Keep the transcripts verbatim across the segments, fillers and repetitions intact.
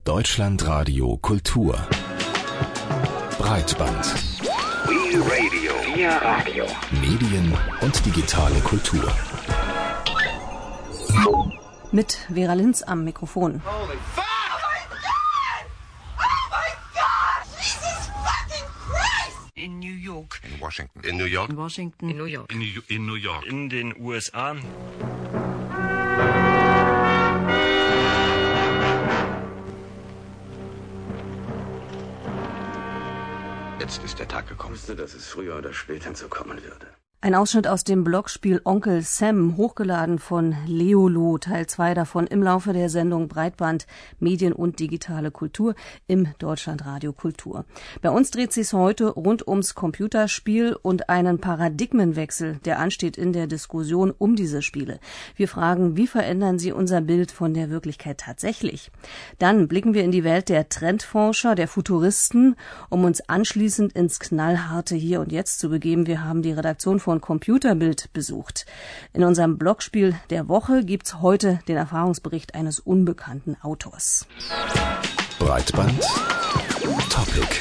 Deutschlandradio Kultur Breitband We Radio. Wir Radio. Medien und digitale Kultur. Mit Vera Linz am Mikrofon. Holy fuck! Oh my god! Oh my god! Jesus fucking Christ! In New York. In Washington. In New York. In Washington. In New York. In New, in New York. In den U S A. Jetzt ist der Tag gekommen. Ich wusste, dass es früher oder später so kommen würde. Ein Ausschnitt aus dem Blogspiel Onkel Sam, hochgeladen von Leolo, Teil zwei davon im Laufe der Sendung Breitband, Medien und digitale Kultur im Deutschlandradio Kultur. Bei uns dreht sich's heute rund ums Computerspiel und einen Paradigmenwechsel, der ansteht in der Diskussion um diese Spiele. Wir fragen, wie verändern sie unser Bild von der Wirklichkeit tatsächlich? Dann blicken wir in die Welt der Trendforscher, der Futuristen, um uns anschließend ins knallharte Hier und Jetzt zu begeben. Wir haben die Redaktion von Computerbild besucht. In unserem Blogspiel der Woche gibt's heute den Erfahrungsbericht eines unbekannten Autors. Breitband Topic.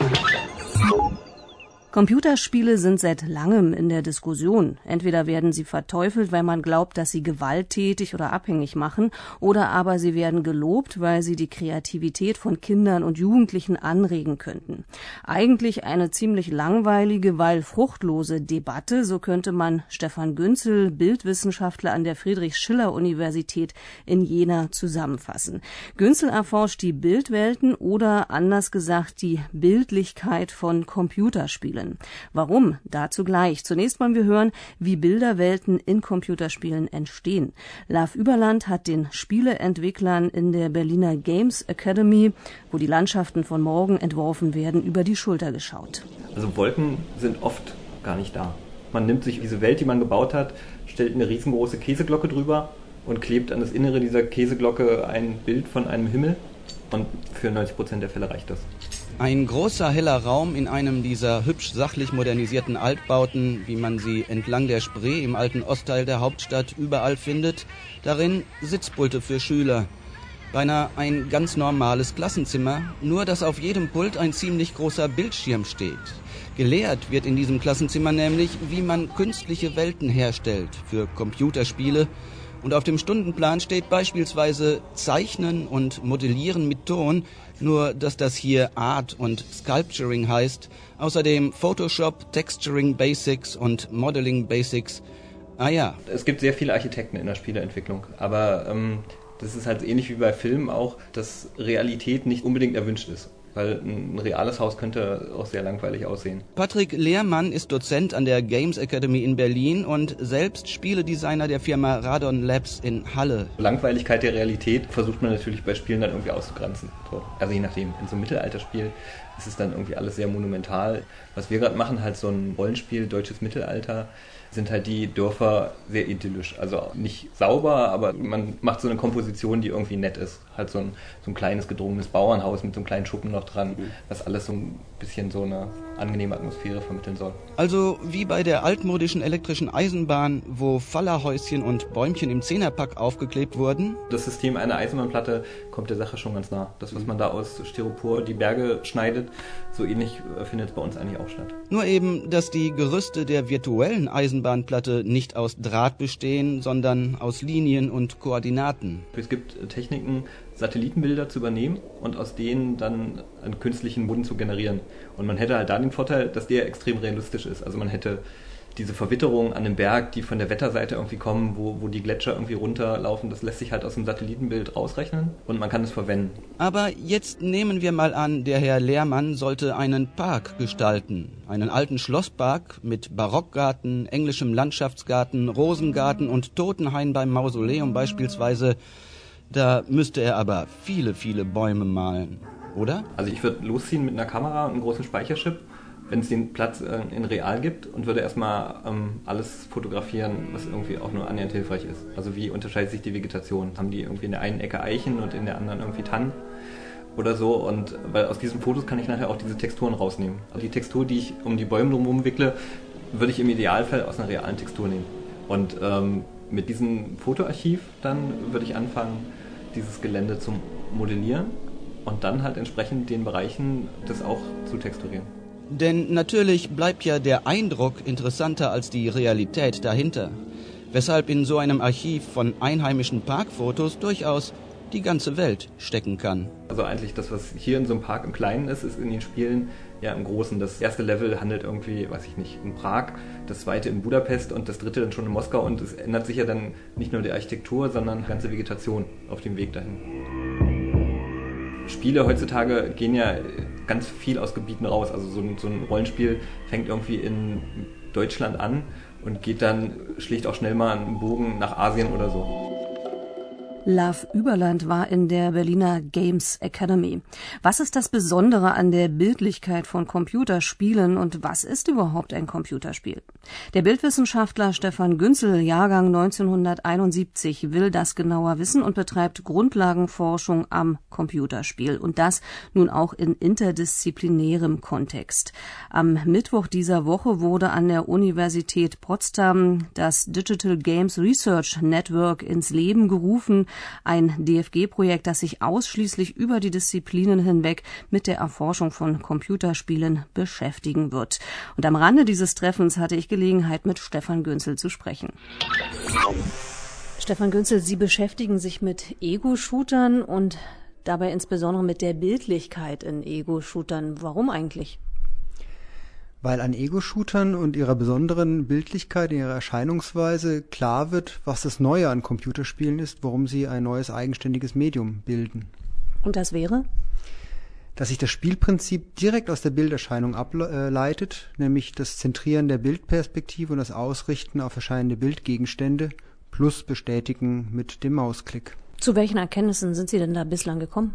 Computerspiele sind seit langem in der Diskussion. Entweder werden sie verteufelt, weil man glaubt, dass sie gewalttätig oder abhängig machen, oder aber sie werden gelobt, weil sie die Kreativität von Kindern und Jugendlichen anregen könnten. Eigentlich eine ziemlich langweilige, weil fruchtlose Debatte, so könnte man Stefan Günzel, Bildwissenschaftler an der Friedrich-Schiller-Universität in Jena, zusammenfassen. Günzel erforscht die Bildwelten oder anders gesagt die Bildlichkeit von Computerspielen. Warum? Dazu gleich. Zunächst wollen wir hören, wie Bilderwelten in Computerspielen entstehen. Lars Überland hat den Spieleentwicklern in der Berliner Games Academy, wo die Landschaften von morgen entworfen werden, über die Schulter geschaut. Also Wolken sind oft gar nicht da. Man nimmt sich diese Welt, die man gebaut hat, stellt eine riesengroße Käseglocke drüber und klebt an das Innere dieser Käseglocke ein Bild von einem Himmel. Und für neunzig Prozent der Fälle reicht das. Ein großer, heller Raum in einem dieser hübsch sachlich modernisierten Altbauten, wie man sie entlang der Spree im alten Ostteil der Hauptstadt überall findet. Darin Sitzpulte für Schüler. Beinahe ein ganz normales Klassenzimmer, nur dass auf jedem Pult ein ziemlich großer Bildschirm steht. Gelehrt wird in diesem Klassenzimmer nämlich, wie man künstliche Welten herstellt für Computerspiele. Und auf dem Stundenplan steht beispielsweise Zeichnen und Modellieren mit Ton, nur dass das hier Art und Sculpturing heißt. Außerdem Photoshop, Texturing Basics und Modeling Basics. Ah ja. Es gibt sehr viele Architekten in der Spieleentwicklung, aber ähm, das ist halt ähnlich wie bei Filmen auch, dass Realität nicht unbedingt erwünscht ist. Weil ein reales Haus könnte auch sehr langweilig aussehen. Patrick Lehrmann ist Dozent an der Games Academy in Berlin und selbst Spieledesigner der Firma Radon Labs in Halle. Langweiligkeit der Realität versucht man natürlich bei Spielen dann irgendwie auszugrenzen. So. Also je nachdem, in so einem Mittelalterspiel ist es dann irgendwie alles sehr monumental. Was wir gerade machen, halt so ein Rollenspiel, deutsches Mittelalter, sind halt die Dörfer sehr idyllisch. Also nicht sauber, aber man macht so eine Komposition, die irgendwie nett ist. Halt so ein, so ein kleines gedrungenes Bauernhaus mit so einem kleinen Schuppen noch dran, was alles so ein bisschen so eine angenehme Atmosphäre vermitteln soll. Also wie bei der altmodischen elektrischen Eisenbahn, wo Fallerhäuschen und Bäumchen im Zehnerpack aufgeklebt wurden. Das System einer Eisenbahnplatte kommt der Sache schon ganz nah. Das, was man da aus Styropor die Berge schneidet, so ähnlich findet es bei uns eigentlich auch statt. Nur eben, dass die Gerüste der virtuellen Eisenbahnplatte nicht aus Draht bestehen, sondern aus Linien und Koordinaten. Es gibt Techniken, Satellitenbilder zu übernehmen und aus denen dann einen künstlichen Boden zu generieren. Und man hätte halt da den Vorteil, dass der extrem realistisch ist. Also man hätte diese Verwitterung an dem Berg, die von der Wetterseite irgendwie kommen, wo, wo die Gletscher irgendwie runterlaufen, das lässt sich halt aus dem Satellitenbild rausrechnen und man kann es verwenden. Aber jetzt nehmen wir mal an, der Herr Lehrmann sollte einen Park gestalten. Einen alten Schlosspark mit Barockgarten, englischem Landschaftsgarten, Rosengarten und Totenhain beim Mausoleum beispielsweise. Da müsste er aber viele, viele Bäume malen, oder? Also ich würde losziehen mit einer Kamera und einem großen Speicherchip, wenn es den Platz äh, in real gibt, und würde erstmal ähm, alles fotografieren, was irgendwie auch nur annähernd hilfreich ist. Also wie unterscheidet sich die Vegetation? Haben die irgendwie in der einen Ecke Eichen und in der anderen irgendwie Tannen oder so? Und weil aus diesen Fotos kann ich nachher auch diese Texturen rausnehmen. Also die Textur, die ich um die Bäume drumherum wickle, würde ich im Idealfall aus einer realen Textur nehmen. Und ähm, mit diesem Fotoarchiv dann würde ich anfangen, dieses Gelände zu modellieren und dann halt entsprechend den Bereichen das auch zu texturieren. Denn natürlich bleibt ja der Eindruck interessanter als die Realität dahinter, weshalb in so einem Archiv von einheimischen Parkfotos durchaus die ganze Welt stecken kann. Also eigentlich das, was hier in so einem Park im Kleinen ist, ist in den Spielen ja im Großen. Das erste Level handelt irgendwie, weiß ich nicht, in Prag, das zweite in Budapest und das dritte dann schon in Moskau. Und es ändert sich ja dann nicht nur die Architektur, sondern die ganze Vegetation auf dem Weg dahin. Spiele heutzutage gehen ja ganz viel aus Gebieten raus. Also so ein, so ein Rollenspiel fängt irgendwie in Deutschland an und geht dann schlicht auch schnell mal einen Bogen nach Asien oder so. Love Überland war in der Berliner Games Academy. Was ist das Besondere an der Bildlichkeit von Computerspielen und was ist überhaupt ein Computerspiel? Der Bildwissenschaftler Stefan Günzel, Jahrgang neunzehnhunderteinundsiebzig, will das genauer wissen und betreibt Grundlagenforschung am Computerspiel und das nun auch in interdisziplinärem Kontext. Am Mittwoch dieser Woche wurde an der Universität Potsdam das Digital Games Research Network ins Leben gerufen, ein D F G-Projekt, das sich ausschließlich über die Disziplinen hinweg mit der Erforschung von Computerspielen beschäftigen wird. Und am Rande dieses Treffens hatte ich Gelegenheit, mit Stefan Günzel zu sprechen. Stefan Günzel, Sie beschäftigen sich mit Ego-Shootern und dabei insbesondere mit der Bildlichkeit in Ego-Shootern. Warum eigentlich? Weil an Ego-Shootern und ihrer besonderen Bildlichkeit, ihrer Erscheinungsweise klar wird, was das Neue an Computerspielen ist, warum sie ein neues eigenständiges Medium bilden. Und das wäre? Dass sich das Spielprinzip direkt aus der Bilderscheinung ableitet, nämlich das Zentrieren der Bildperspektive und das Ausrichten auf erscheinende Bildgegenstände plus Bestätigen mit dem Mausklick. Zu welchen Erkenntnissen sind Sie denn da bislang gekommen?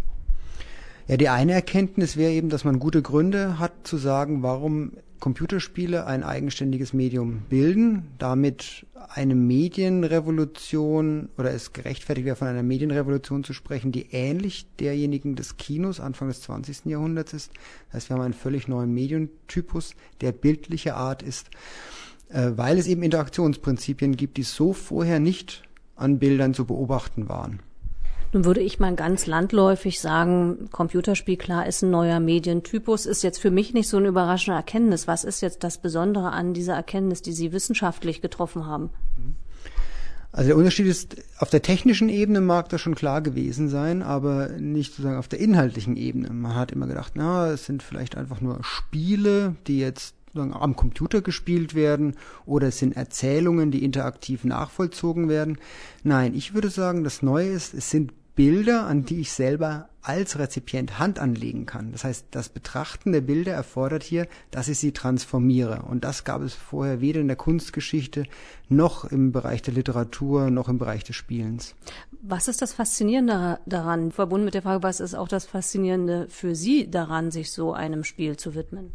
Ja, die eine Erkenntnis wäre eben, dass man gute Gründe hat zu sagen, warum Computerspiele ein eigenständiges Medium bilden, damit eine Medienrevolution oder es gerechtfertigt wäre, von einer Medienrevolution zu sprechen, die ähnlich derjenigen des Kinos Anfang des zwanzigsten Jahrhunderts ist. Das heißt, wir haben einen völlig neuen Medientypus, der bildliche Art ist, äh, weil es eben Interaktionsprinzipien gibt, die so vorher nicht an Bildern zu beobachten waren. Nun würde ich mal ganz landläufig sagen, Computerspiel, klar, ist ein neuer Medientypus, ist jetzt für mich nicht so eine überraschende Erkenntnis. Was ist jetzt das Besondere an dieser Erkenntnis, die Sie wissenschaftlich getroffen haben? Also der Unterschied ist, auf der technischen Ebene mag das schon klar gewesen sein, aber nicht sozusagen auf der inhaltlichen Ebene. Man hat immer gedacht, na, es sind vielleicht einfach nur Spiele, die jetzt am Computer gespielt werden, oder es sind Erzählungen, die interaktiv nachvollzogen werden. Nein, ich würde sagen, das Neue ist, es sind Bilder, an die ich selber als Rezipient Hand anlegen kann. Das heißt, das Betrachten der Bilder erfordert hier, dass ich sie transformiere. Und das gab es vorher weder in der Kunstgeschichte, noch im Bereich der Literatur, noch im Bereich des Spielens. Was ist das Faszinierende daran, verbunden mit der Frage, was ist auch das Faszinierende für Sie daran, sich so einem Spiel zu widmen?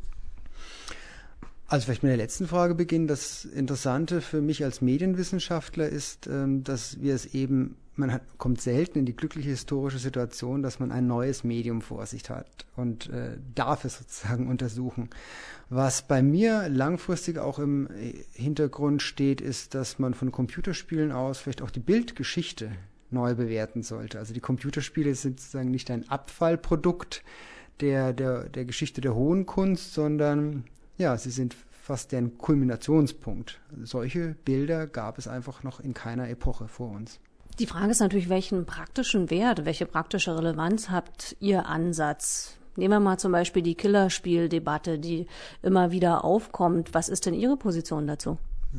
Also vielleicht mit der letzten Frage beginnen. Das Interessante für mich als Medienwissenschaftler ist, dass wir es eben, man hat, kommt selten in die glückliche historische Situation, dass man ein neues Medium vor sich hat und äh, darf es sozusagen untersuchen. Was bei mir langfristig auch im Hintergrund steht, ist, dass man von Computerspielen aus vielleicht auch die Bildgeschichte neu bewerten sollte. Also die Computerspiele sind sozusagen nicht ein Abfallprodukt der, der, der Geschichte der hohen Kunst, sondern ja, sie sind fast deren Kulminationspunkt. Solche Bilder gab es einfach noch in keiner Epoche vor uns. Die Frage ist natürlich, welchen praktischen Wert, welche praktische Relevanz hat Ihr Ansatz? Nehmen wir mal zum Beispiel die Killerspieldebatte, die immer wieder aufkommt. Was ist denn Ihre Position dazu?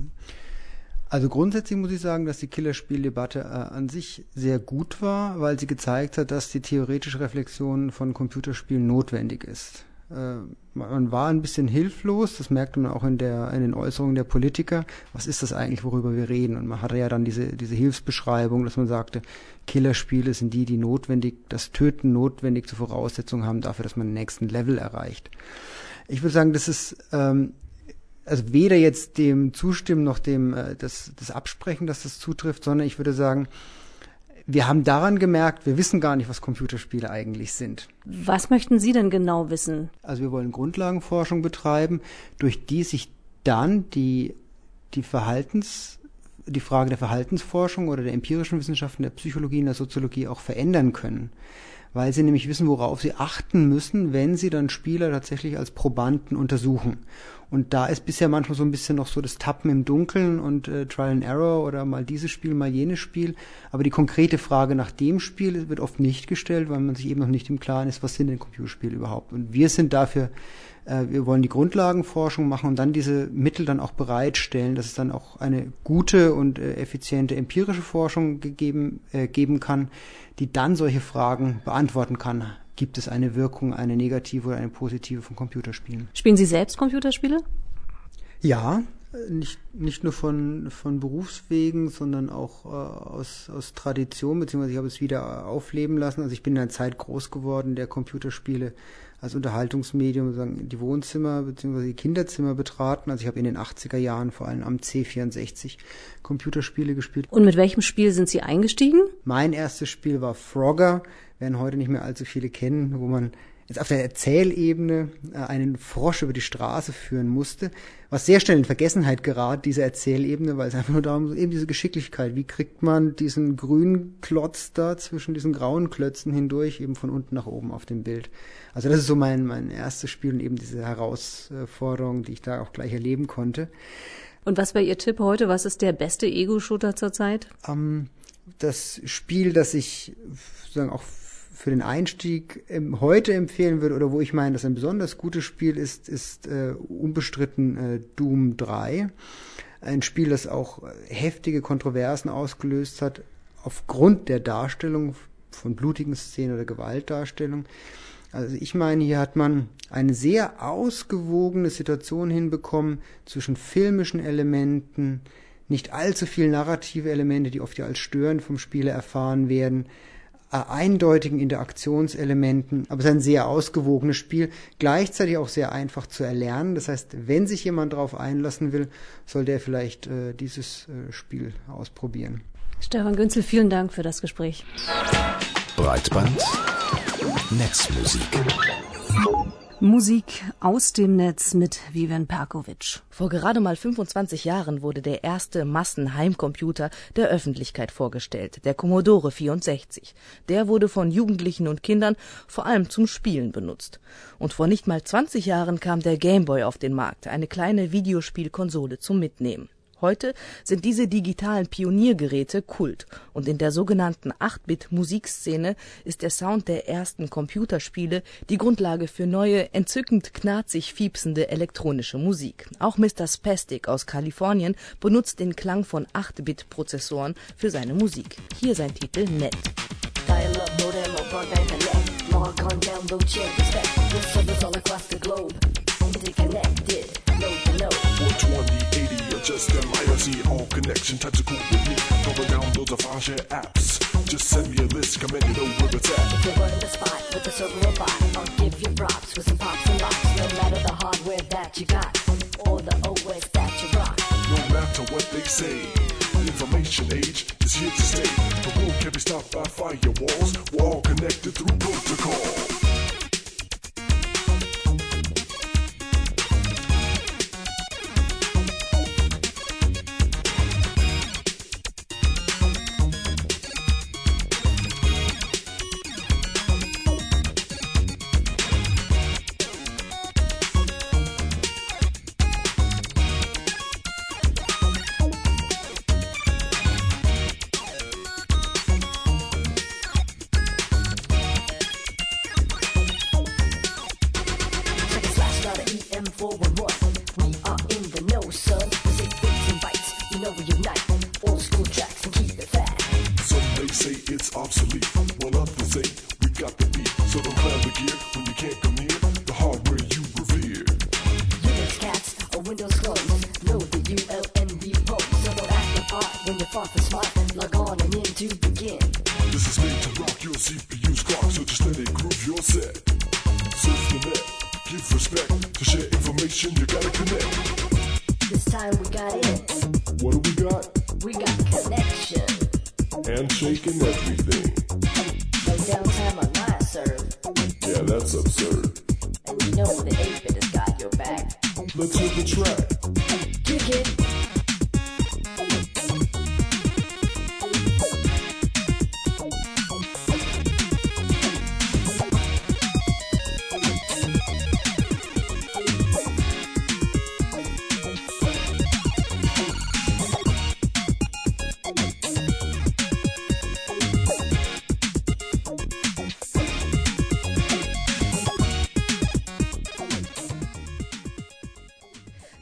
Also grundsätzlich muss ich sagen, dass die Killerspieldebatte äh, an sich sehr gut war, weil sie gezeigt hat, dass die theoretische Reflexion von Computerspielen notwendig ist. Man war ein bisschen hilflos, das merkte man auch in der in den Äußerungen der Politiker. Was ist das eigentlich, worüber wir reden? Und man hatte ja dann diese diese Hilfsbeschreibung, dass man sagte, Killerspiele sind die, die notwendig, das Töten notwendig zur Voraussetzung haben dafür, dass man den nächsten Level erreicht. Ich würde sagen, das ist ähm, also weder jetzt dem Zustimmen noch dem äh, das das Absprechen, dass das zutrifft, sondern ich würde sagen, wir haben daran gemerkt, wir wissen gar nicht, was Computerspiele eigentlich sind. Was möchten Sie denn genau wissen? Also wir wollen Grundlagenforschung betreiben, durch die sich dann die, die Verhaltens, die Frage der Verhaltensforschung oder der empirischen Wissenschaften, der Psychologie und der Soziologie auch verändern können. weil sie nämlich wissen, worauf sie achten müssen, wenn sie dann Spieler tatsächlich als Probanden untersuchen. Und da ist bisher manchmal so ein bisschen noch so das Tappen im Dunkeln und äh, Trial and Error oder mal dieses Spiel, mal jenes Spiel. Aber die konkrete Frage nach dem Spiel wird oft nicht gestellt, weil man sich eben noch nicht im Klaren ist, was sind denn Computerspiele überhaupt. Und wir sind dafür, äh, wir wollen die Grundlagenforschung machen und dann diese Mittel dann auch bereitstellen, dass es dann auch eine gute und äh, effiziente empirische Forschung gegeben, äh, geben kann, die dann solche Fragen beantworten kann. Gibt es eine Wirkung, eine negative oder eine positive von Computerspielen? Spielen Sie selbst Computerspiele? Ja, nicht, nicht nur von, von Berufswegen, sondern auch äh, aus, aus Tradition, beziehungsweise ich habe es wieder aufleben lassen. Also ich bin in einer Zeit groß geworden, der Computerspiele als Unterhaltungsmedium sagen, die Wohnzimmer bzw. die Kinderzimmer betraten. Also ich habe in den achtziger Jahren vor allem am C vierundsechzig Computerspiele gespielt. Und mit welchem Spiel sind Sie eingestiegen? Mein erstes Spiel war Frogger, werden heute nicht mehr allzu viele kennen, wo man jetzt auf der Erzählebene äh, einen Frosch über die Straße führen musste, was sehr schnell in Vergessenheit gerät, diese Erzählebene, weil es einfach nur darum geht, eben diese Geschicklichkeit, wie kriegt man diesen grünen Klotz da zwischen diesen grauen Klötzen hindurch, eben von unten nach oben auf dem Bild. Also das ist so mein, mein erstes Spiel und eben diese Herausforderung, die ich da auch gleich erleben konnte. Und was wäre Ihr Tipp heute? Was ist der beste Ego-Shooter zurzeit? Ähm, das Spiel, das ich sozusagen auch für den Einstieg ähm, heute empfehlen würde, oder wo ich meine, dass ein besonders gutes Spiel ist, ist äh, unbestritten äh, Doom drei. Ein Spiel, das auch heftige Kontroversen ausgelöst hat, aufgrund der Darstellung von blutigen Szenen oder Gewaltdarstellung. Also ich meine, hier hat man eine sehr ausgewogene Situation hinbekommen zwischen filmischen Elementen, nicht allzu viel narrative Elemente, die oft ja als störend vom Spieler erfahren werden, eindeutigen Interaktionselementen, aber es ist ein sehr ausgewogenes Spiel, gleichzeitig auch sehr einfach zu erlernen. Das heißt, wenn sich jemand darauf einlassen will, soll der vielleicht äh, dieses äh, Spiel ausprobieren. Stefan Günzel, vielen Dank für das Gespräch. Breitband Netzmusik. Musik aus dem Netz mit Vivian Perkovic. Vor gerade mal fünfundzwanzig Jahren wurde der erste Massenheimcomputer der Öffentlichkeit vorgestellt, der Commodore vierundsechzig. Der wurde von Jugendlichen und Kindern vor allem zum Spielen benutzt. Und vor nicht mal zwanzig Jahren kam der Game Boy auf den Markt, eine kleine Videospielkonsole zum Mitnehmen. Heute sind diese digitalen Pioniergeräte Kult und in der sogenannten acht Bit Musikszene ist der Sound der ersten Computerspiele die Grundlage für neue, entzückend knarzig fiepsende elektronische Musik. Auch Mister Spastic aus Kalifornien benutzt den Klang von acht Bit Prozessoren für seine Musik. Hier sein Titel Net. Just M I R C, all connection, types of cool with me. Go download the file share apps. Just send me a list, come and you know where it's at. If you run the spot with a circle of bot, I'll give you props with some pops and locks. No matter the hardware that you got, or the O S that you rock. No matter what they say, the information age is here to stay. The world can't be stopped by firewalls. We're all connected through protocol.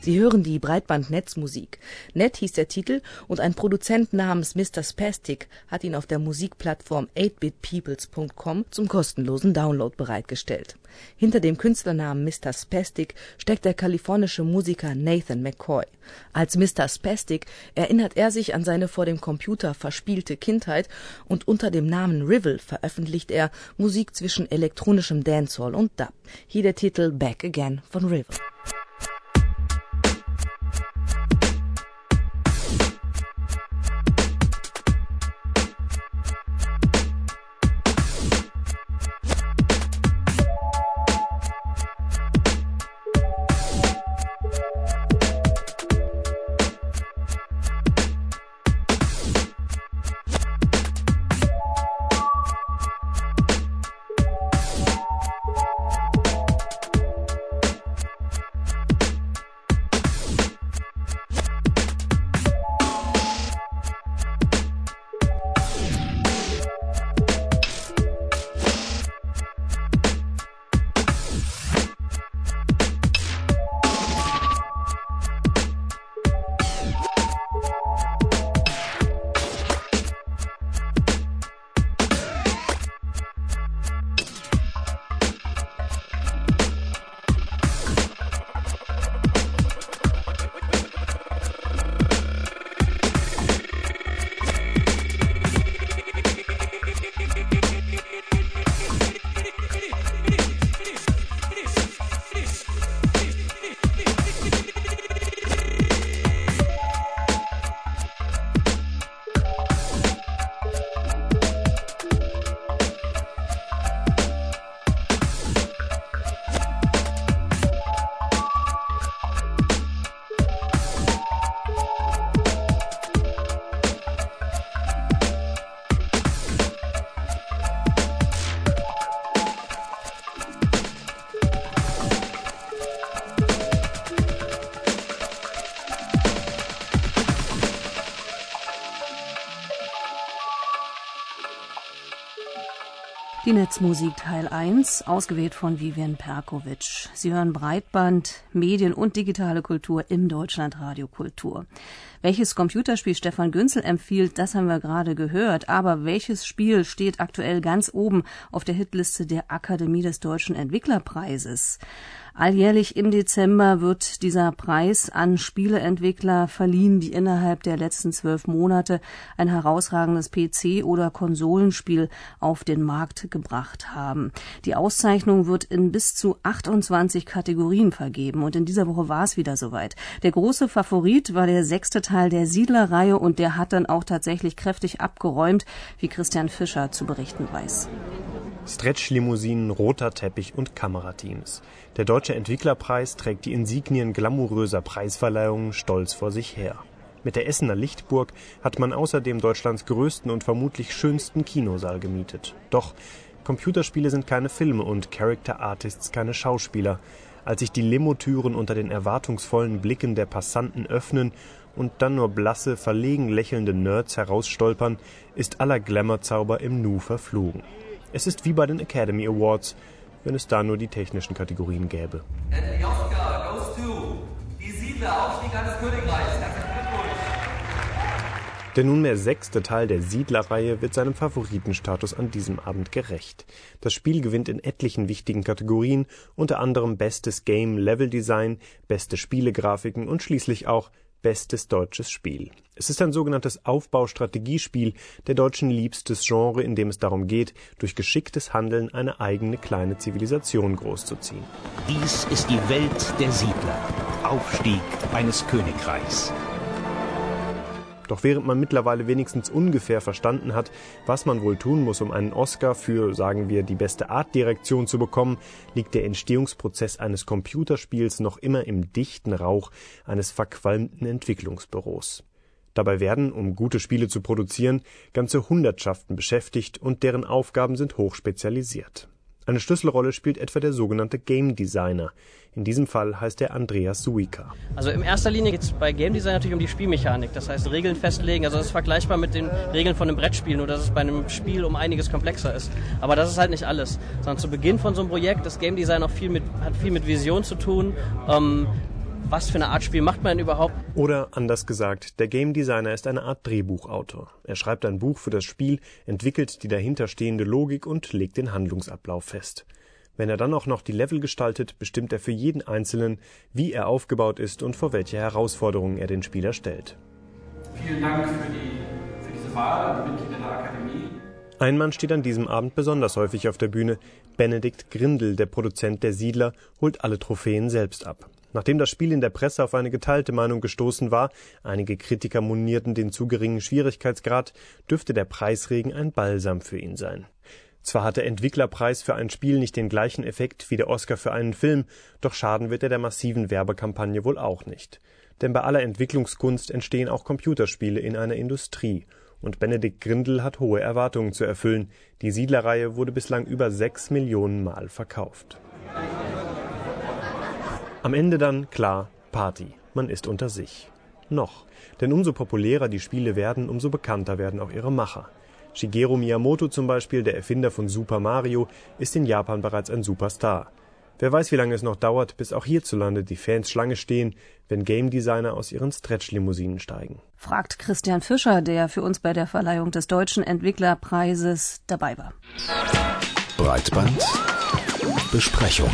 Sie hören die Breitband-Netzmusik. Net hieß der Titel und ein Produzent namens Mister Spastic hat ihn auf der Musikplattform eight bit peoples punkt com zum kostenlosen Download bereitgestellt. Hinter dem Künstlernamen Mister Spastic steckt der kalifornische Musiker Nathan McCoy. Als Mister Spastic erinnert er sich an seine vor dem Computer verspielte Kindheit und unter dem Namen Rivel veröffentlicht er Musik zwischen elektronischem Dancehall und Dub. Hier der Titel Back Again von Rivel. Die Netzmusik Teil eins, ausgewählt von Vivian Perkovic. Sie hören Breitband, Medien und digitale Kultur im Deutschlandradio Kultur. Welches Computerspiel Stefan Günzel empfiehlt, das haben wir gerade gehört. Aber welches Spiel steht aktuell ganz oben auf der Hitliste der Akademie des Deutschen Entwicklerpreises? Alljährlich im Dezember wird dieser Preis an Spieleentwickler verliehen, die innerhalb der letzten zwölf Monate ein herausragendes P C- oder Konsolenspiel auf den Markt gebracht haben. Die Auszeichnung wird in bis zu achtundzwanzig Kategorien vergeben und in dieser Woche war es wieder soweit. Der große Favorit war der sechste Teil der Siedler-Reihe und der hat dann auch tatsächlich kräftig abgeräumt, wie Christian Fischer zu berichten weiß. Stretch-Limousinen, roter Teppich und Kamerateams. Der Deutsche Entwicklerpreis trägt die Insignien glamouröser Preisverleihungen stolz vor sich her. Mit der Essener Lichtburg hat man außerdem Deutschlands größten und vermutlich schönsten Kinosaal gemietet. Doch Computerspiele sind keine Filme und Character Artists keine Schauspieler. Als sich die Limotüren unter den erwartungsvollen Blicken der Passanten öffnen und dann nur blasse, verlegen lächelnde Nerds herausstolpern, ist aller Glamourzauber im Nu verflogen. Es ist wie bei den Academy Awards, wenn es da nur die technischen Kategorien gäbe. And the Oscar goes to die Siedler, Aufstieg eines Königreichs. Herzlichen Glückwunsch. Der nunmehr sechste Teil der Siedler-Reihe wird seinem Favoritenstatus an diesem Abend gerecht. Das Spiel gewinnt in etlichen wichtigen Kategorien, unter anderem bestes Game Level Design, beste Spielegrafiken und schließlich auch bestes deutsches Spiel. Es ist ein sogenanntes Aufbaustrategiespiel, der Deutschen liebstes Genre, in dem es darum geht, durch geschicktes Handeln eine eigene kleine Zivilisation großzuziehen. Dies ist die Welt der Siedler. Aufstieg eines Königreichs. Doch während man mittlerweile wenigstens ungefähr verstanden hat, was man wohl tun muss, um einen Oscar für, sagen wir, die beste Artdirektion zu bekommen, liegt der Entstehungsprozess eines Computerspiels noch immer im dichten Rauch eines verqualmten Entwicklungsbüros. Dabei werden, um gute Spiele zu produzieren, ganze Hundertschaften beschäftigt und deren Aufgaben sind hochspezialisiert. Eine Schlüsselrolle spielt etwa der sogenannte Game Designer. In diesem Fall heißt er Andreas Suika. Also in erster Linie geht es bei Game Design natürlich um die Spielmechanik. Das heißt Regeln festlegen. Also das ist vergleichbar mit den Regeln von einem Brettspiel, nur dass es bei einem Spiel um einiges komplexer ist. Aber das ist halt nicht alles. Sondern zu Beginn von so einem Projekt, das Game Design auch viel mit, hat viel mit Vision zu tun. Ähm, was für eine Art Spiel macht man denn überhaupt? Oder anders gesagt, der Game Designer ist eine Art Drehbuchautor. Er schreibt ein Buch für das Spiel, entwickelt die dahinterstehende Logik und legt den Handlungsablauf fest. Wenn er dann auch noch die Level gestaltet, bestimmt er für jeden Einzelnen, wie er aufgebaut ist und vor welche Herausforderungen er den Spieler stellt. Vielen Dank für, die, für diese Wahl an die Mitglieder der Akademie. Ein Mann steht an diesem Abend besonders häufig auf der Bühne. Benedikt Grindel, der Produzent der Siedler, holt alle Trophäen selbst ab. Nachdem das Spiel in der Presse auf eine geteilte Meinung gestoßen war, einige Kritiker monierten den zu geringen Schwierigkeitsgrad, dürfte der Preisregen ein Balsam für ihn sein. Zwar hat der Entwicklerpreis für ein Spiel nicht den gleichen Effekt wie der Oscar für einen Film, doch schaden wird er der massiven Werbekampagne wohl auch nicht. Denn bei aller Entwicklungskunst entstehen auch Computerspiele in einer Industrie. Und Benedikt Grindel hat hohe Erwartungen zu erfüllen. Die Siedlerreihe wurde bislang über sechs Millionen Mal verkauft. Am Ende dann, klar, Party. Man ist unter sich. Noch. Denn umso populärer die Spiele werden, umso bekannter werden auch ihre Macher. Shigeru Miyamoto zum Beispiel, der Erfinder von Super Mario, ist in Japan bereits ein Superstar. Wer weiß, wie lange es noch dauert, bis auch hierzulande die Fans Schlange stehen, wenn Game Designer aus ihren Stretch-Limousinen steigen. Fragt Christian Fischer, der für uns bei der Verleihung des Deutschen Entwicklerpreises dabei war. Breitband Besprechung.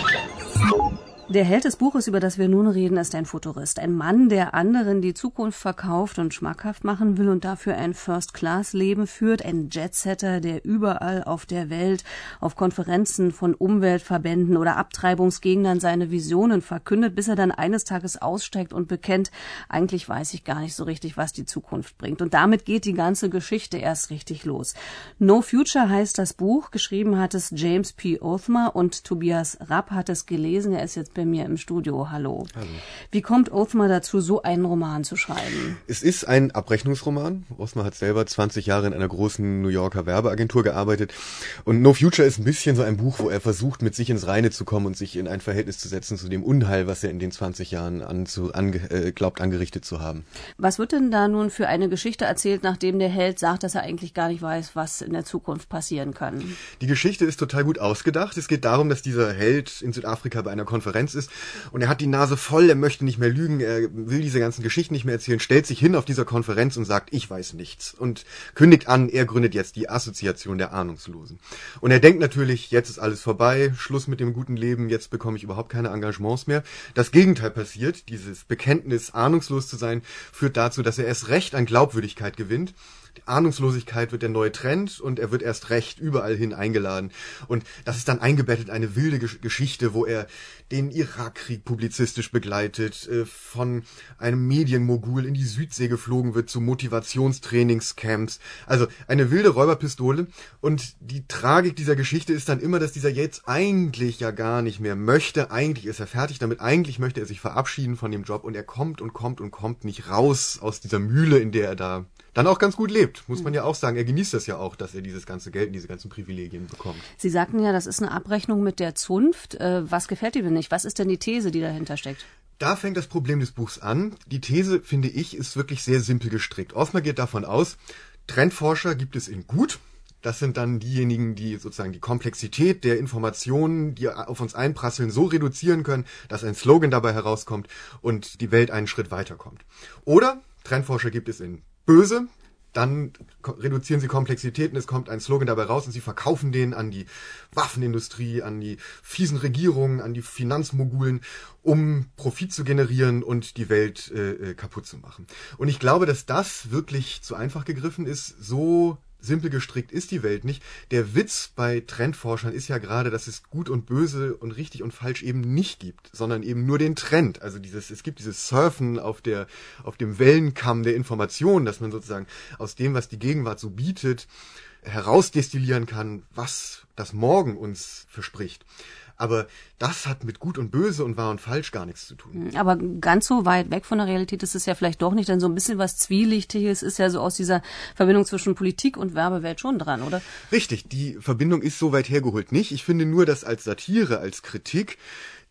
Der Held des Buches, über das wir nun reden, ist ein Futurist. Ein Mann, der anderen die Zukunft verkauft und schmackhaft machen will und dafür ein First-Class-Leben führt. Ein Jetsetter, der überall auf der Welt auf Konferenzen von Umweltverbänden oder Abtreibungsgegnern seine Visionen verkündet, bis er dann eines Tages aussteigt und bekennt, eigentlich weiß ich gar nicht so richtig, was die Zukunft bringt. Und damit geht die ganze Geschichte erst richtig los. No Future heißt das Buch. Geschrieben hat es James P. Othmer und Tobias Rapp hat es gelesen. Er ist jetzt bei mir im Studio. Hallo. Hallo. Wie kommt Othmer dazu, so einen Roman zu schreiben? Es ist ein Abrechnungsroman. Othmer hat selber zwanzig Jahre in einer großen New Yorker Werbeagentur gearbeitet. Und No Future ist ein bisschen so ein Buch, wo er versucht, mit sich ins Reine zu kommen und sich in ein Verhältnis zu setzen zu dem Unheil, was er in den zwanzig Jahren an, zu, ange, äh, glaubt, angerichtet zu haben. Was wird denn da nun für eine Geschichte erzählt, nachdem der Held sagt, dass er eigentlich gar nicht weiß, was in der Zukunft passieren kann? Die Geschichte ist total gut ausgedacht. Es geht darum, dass dieser Held in Südafrika bei einer Konferenz ist und er hat die Nase voll, er möchte nicht mehr lügen, er will diese ganzen Geschichten nicht mehr erzählen, stellt sich hin auf dieser Konferenz und sagt, ich weiß nichts und kündigt an, er gründet jetzt die Assoziation der Ahnungslosen. Und er denkt natürlich, jetzt ist alles vorbei, Schluss mit dem guten Leben, jetzt bekomme ich überhaupt keine Engagements mehr. Das Gegenteil passiert, dieses Bekenntnis, ahnungslos zu sein, führt dazu, dass er erst recht an Glaubwürdigkeit gewinnt. Die Ahnungslosigkeit wird der neue Trend und er wird erst recht überall hin eingeladen. Und das ist dann eingebettet eine wilde Geschichte, wo er den Irakkrieg publizistisch begleitet, äh, von einem Medienmogul in die Südsee geflogen wird zu Motivationstrainingscamps. Also eine wilde Räuberpistole. Und die Tragik dieser Geschichte ist dann immer, dass dieser Yates eigentlich ja gar nicht mehr möchte. Eigentlich ist er fertig damit. Eigentlich möchte er sich verabschieden von dem Job. Und er kommt und kommt und kommt nicht raus aus dieser Mühle, in der er da dann auch ganz gut lebt, muss man ja auch sagen. Er genießt das ja auch, dass er dieses ganze Geld und diese ganzen Privilegien bekommt. Sie sagten ja, das ist eine Abrechnung mit der Zunft. Was gefällt Ihnen nicht? Was ist denn die These, die dahinter steckt? Da fängt das Problem des Buchs an. Die These, finde ich, ist wirklich sehr simpel gestrickt. Othmer geht davon aus, Trendforscher gibt es in gut. Das sind dann diejenigen, die sozusagen die Komplexität der Informationen, die auf uns einprasseln, so reduzieren können, dass ein Slogan dabei herauskommt und die Welt einen Schritt weiterkommt. Oder Trendforscher gibt es in böse, dann reduzieren sie Komplexitäten, es kommt ein Slogan dabei raus und sie verkaufen den an die Waffenindustrie, an die fiesen Regierungen, an die Finanzmogulen, um Profit zu generieren und die Welt äh, kaputt zu machen. Und ich glaube, dass das wirklich zu einfach gegriffen ist. So simpel gestrickt ist die Welt nicht. Der Witz bei Trendforschern ist ja gerade, dass es gut und böse und richtig und falsch eben nicht gibt, sondern eben nur den Trend. Also dieses, es gibt dieses Surfen auf der, auf dem Wellenkamm der Informationen, dass man sozusagen aus dem, was die Gegenwart so bietet, herausdestillieren kann, was das Morgen uns verspricht. Aber das hat mit Gut und Böse und Wahr und Falsch gar nichts zu tun. Aber ganz so weit weg von der Realität ist es ja vielleicht doch nicht, denn so ein bisschen was Zwielichtiges ist ja so aus dieser Verbindung zwischen Politik und Werbewelt schon dran, oder? Richtig, die Verbindung ist so weit hergeholt nicht. Ich finde nur, dass als Satire, als Kritik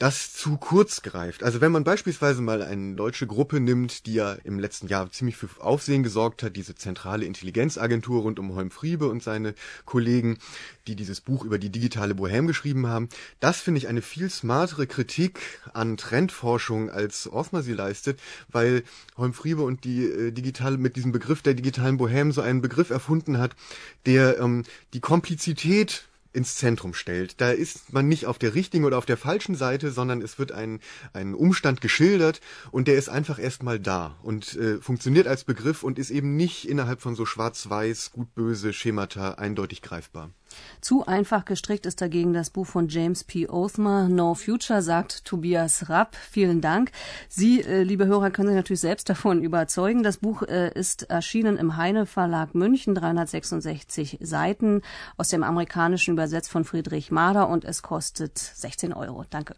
das zu kurz greift. Also wenn man beispielsweise mal eine deutsche Gruppe nimmt, die ja im letzten Jahr ziemlich für Aufsehen gesorgt hat, diese zentrale Intelligenzagentur rund um Holm Friebe und seine Kollegen, die dieses Buch über die digitale Bohème geschrieben haben, das finde ich eine viel smartere Kritik an Trendforschung, als Othmer sie leistet, weil Holm Friebe und die äh, digitale, mit diesem Begriff der digitalen Bohème so einen Begriff erfunden hat, der ähm, die Komplizität ins Zentrum stellt. Da ist man nicht auf der richtigen oder auf der falschen Seite, sondern es wird ein, ein Umstand geschildert und der ist einfach erstmal da und äh, funktioniert als Begriff und ist eben nicht innerhalb von so schwarz-weiß, gut-böse Schemata eindeutig greifbar. Zu einfach gestrickt ist dagegen das Buch von James P. Othmer, No Future, sagt Tobias Rapp. Vielen Dank. Sie, äh, liebe Hörer, können sich natürlich selbst davon überzeugen. Das Buch äh, ist erschienen im Heine Verlag München, dreihundertsechsundsechzig Seiten, aus dem Amerikanischen übersetzt von Friedrich Mader und es kostet sechzehn Euro. Danke.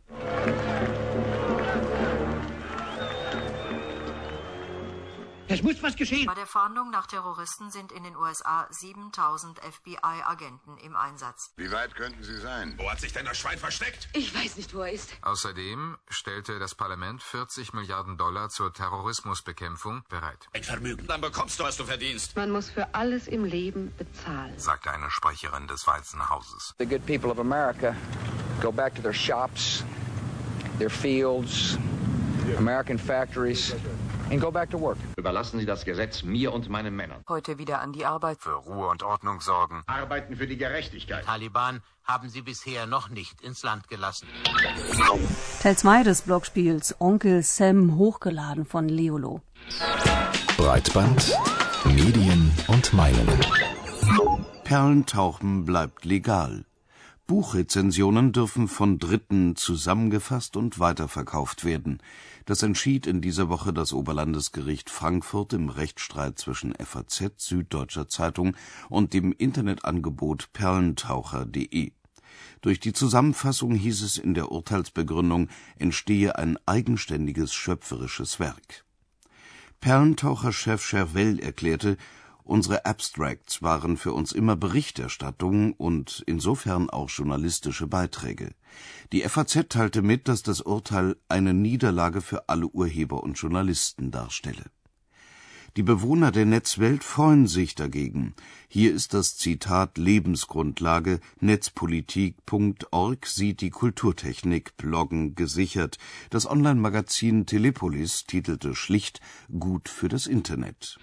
Es muss was geschehen. Bei der Fahndung nach Terroristen sind in den U S A siebentausend F B I-Agenten im Einsatz. Wie weit könnten sie sein? Wo hat sich denn das Schwein versteckt? Ich weiß nicht, wo er ist. Außerdem stellte das Parlament vierzig Milliarden Dollar zur Terrorismusbekämpfung bereit. Ein Vermögen. Dann bekommst du, was du verdienst. Man muss für alles im Leben bezahlen, sagte eine Sprecherin des Weißen Hauses. The good people of America go back to their shops, their fields, American factories. And go back to work. Überlassen Sie das Gesetz mir und meinen Männern. Heute wieder an die Arbeit. Für Ruhe und Ordnung sorgen. Arbeiten für die Gerechtigkeit. Taliban haben Sie bisher noch nicht ins Land gelassen. Teil zwei des Blogspiels Onkel Sam, hochgeladen von Leolo. Breitband, Medien und Meinungen. Perlentauchen bleibt legal. Buchrezensionen dürfen von Dritten zusammengefasst und weiterverkauft werden. Das entschied in dieser Woche das Oberlandesgericht Frankfurt im Rechtsstreit zwischen F A Z, Süddeutscher Zeitung und dem Internetangebot perlentaucher punkt de. Durch die Zusammenfassung hieß es in der Urteilsbegründung, entstehe ein eigenständiges schöpferisches Werk. Perlentaucher-Chef Chervel erklärte, unsere Abstracts waren für uns immer Berichterstattung und insofern auch journalistische Beiträge. Die F A Z teilte mit, dass das Urteil eine Niederlage für alle Urheber und Journalisten darstelle. Die Bewohner der Netzwelt freuen sich dagegen. Hier ist das Zitat Lebensgrundlage. Netzpolitik Punkt org sieht die Kulturtechnik Bloggen gesichert. Das Online-Magazin Telepolis titelte schlicht Gut für das Internet.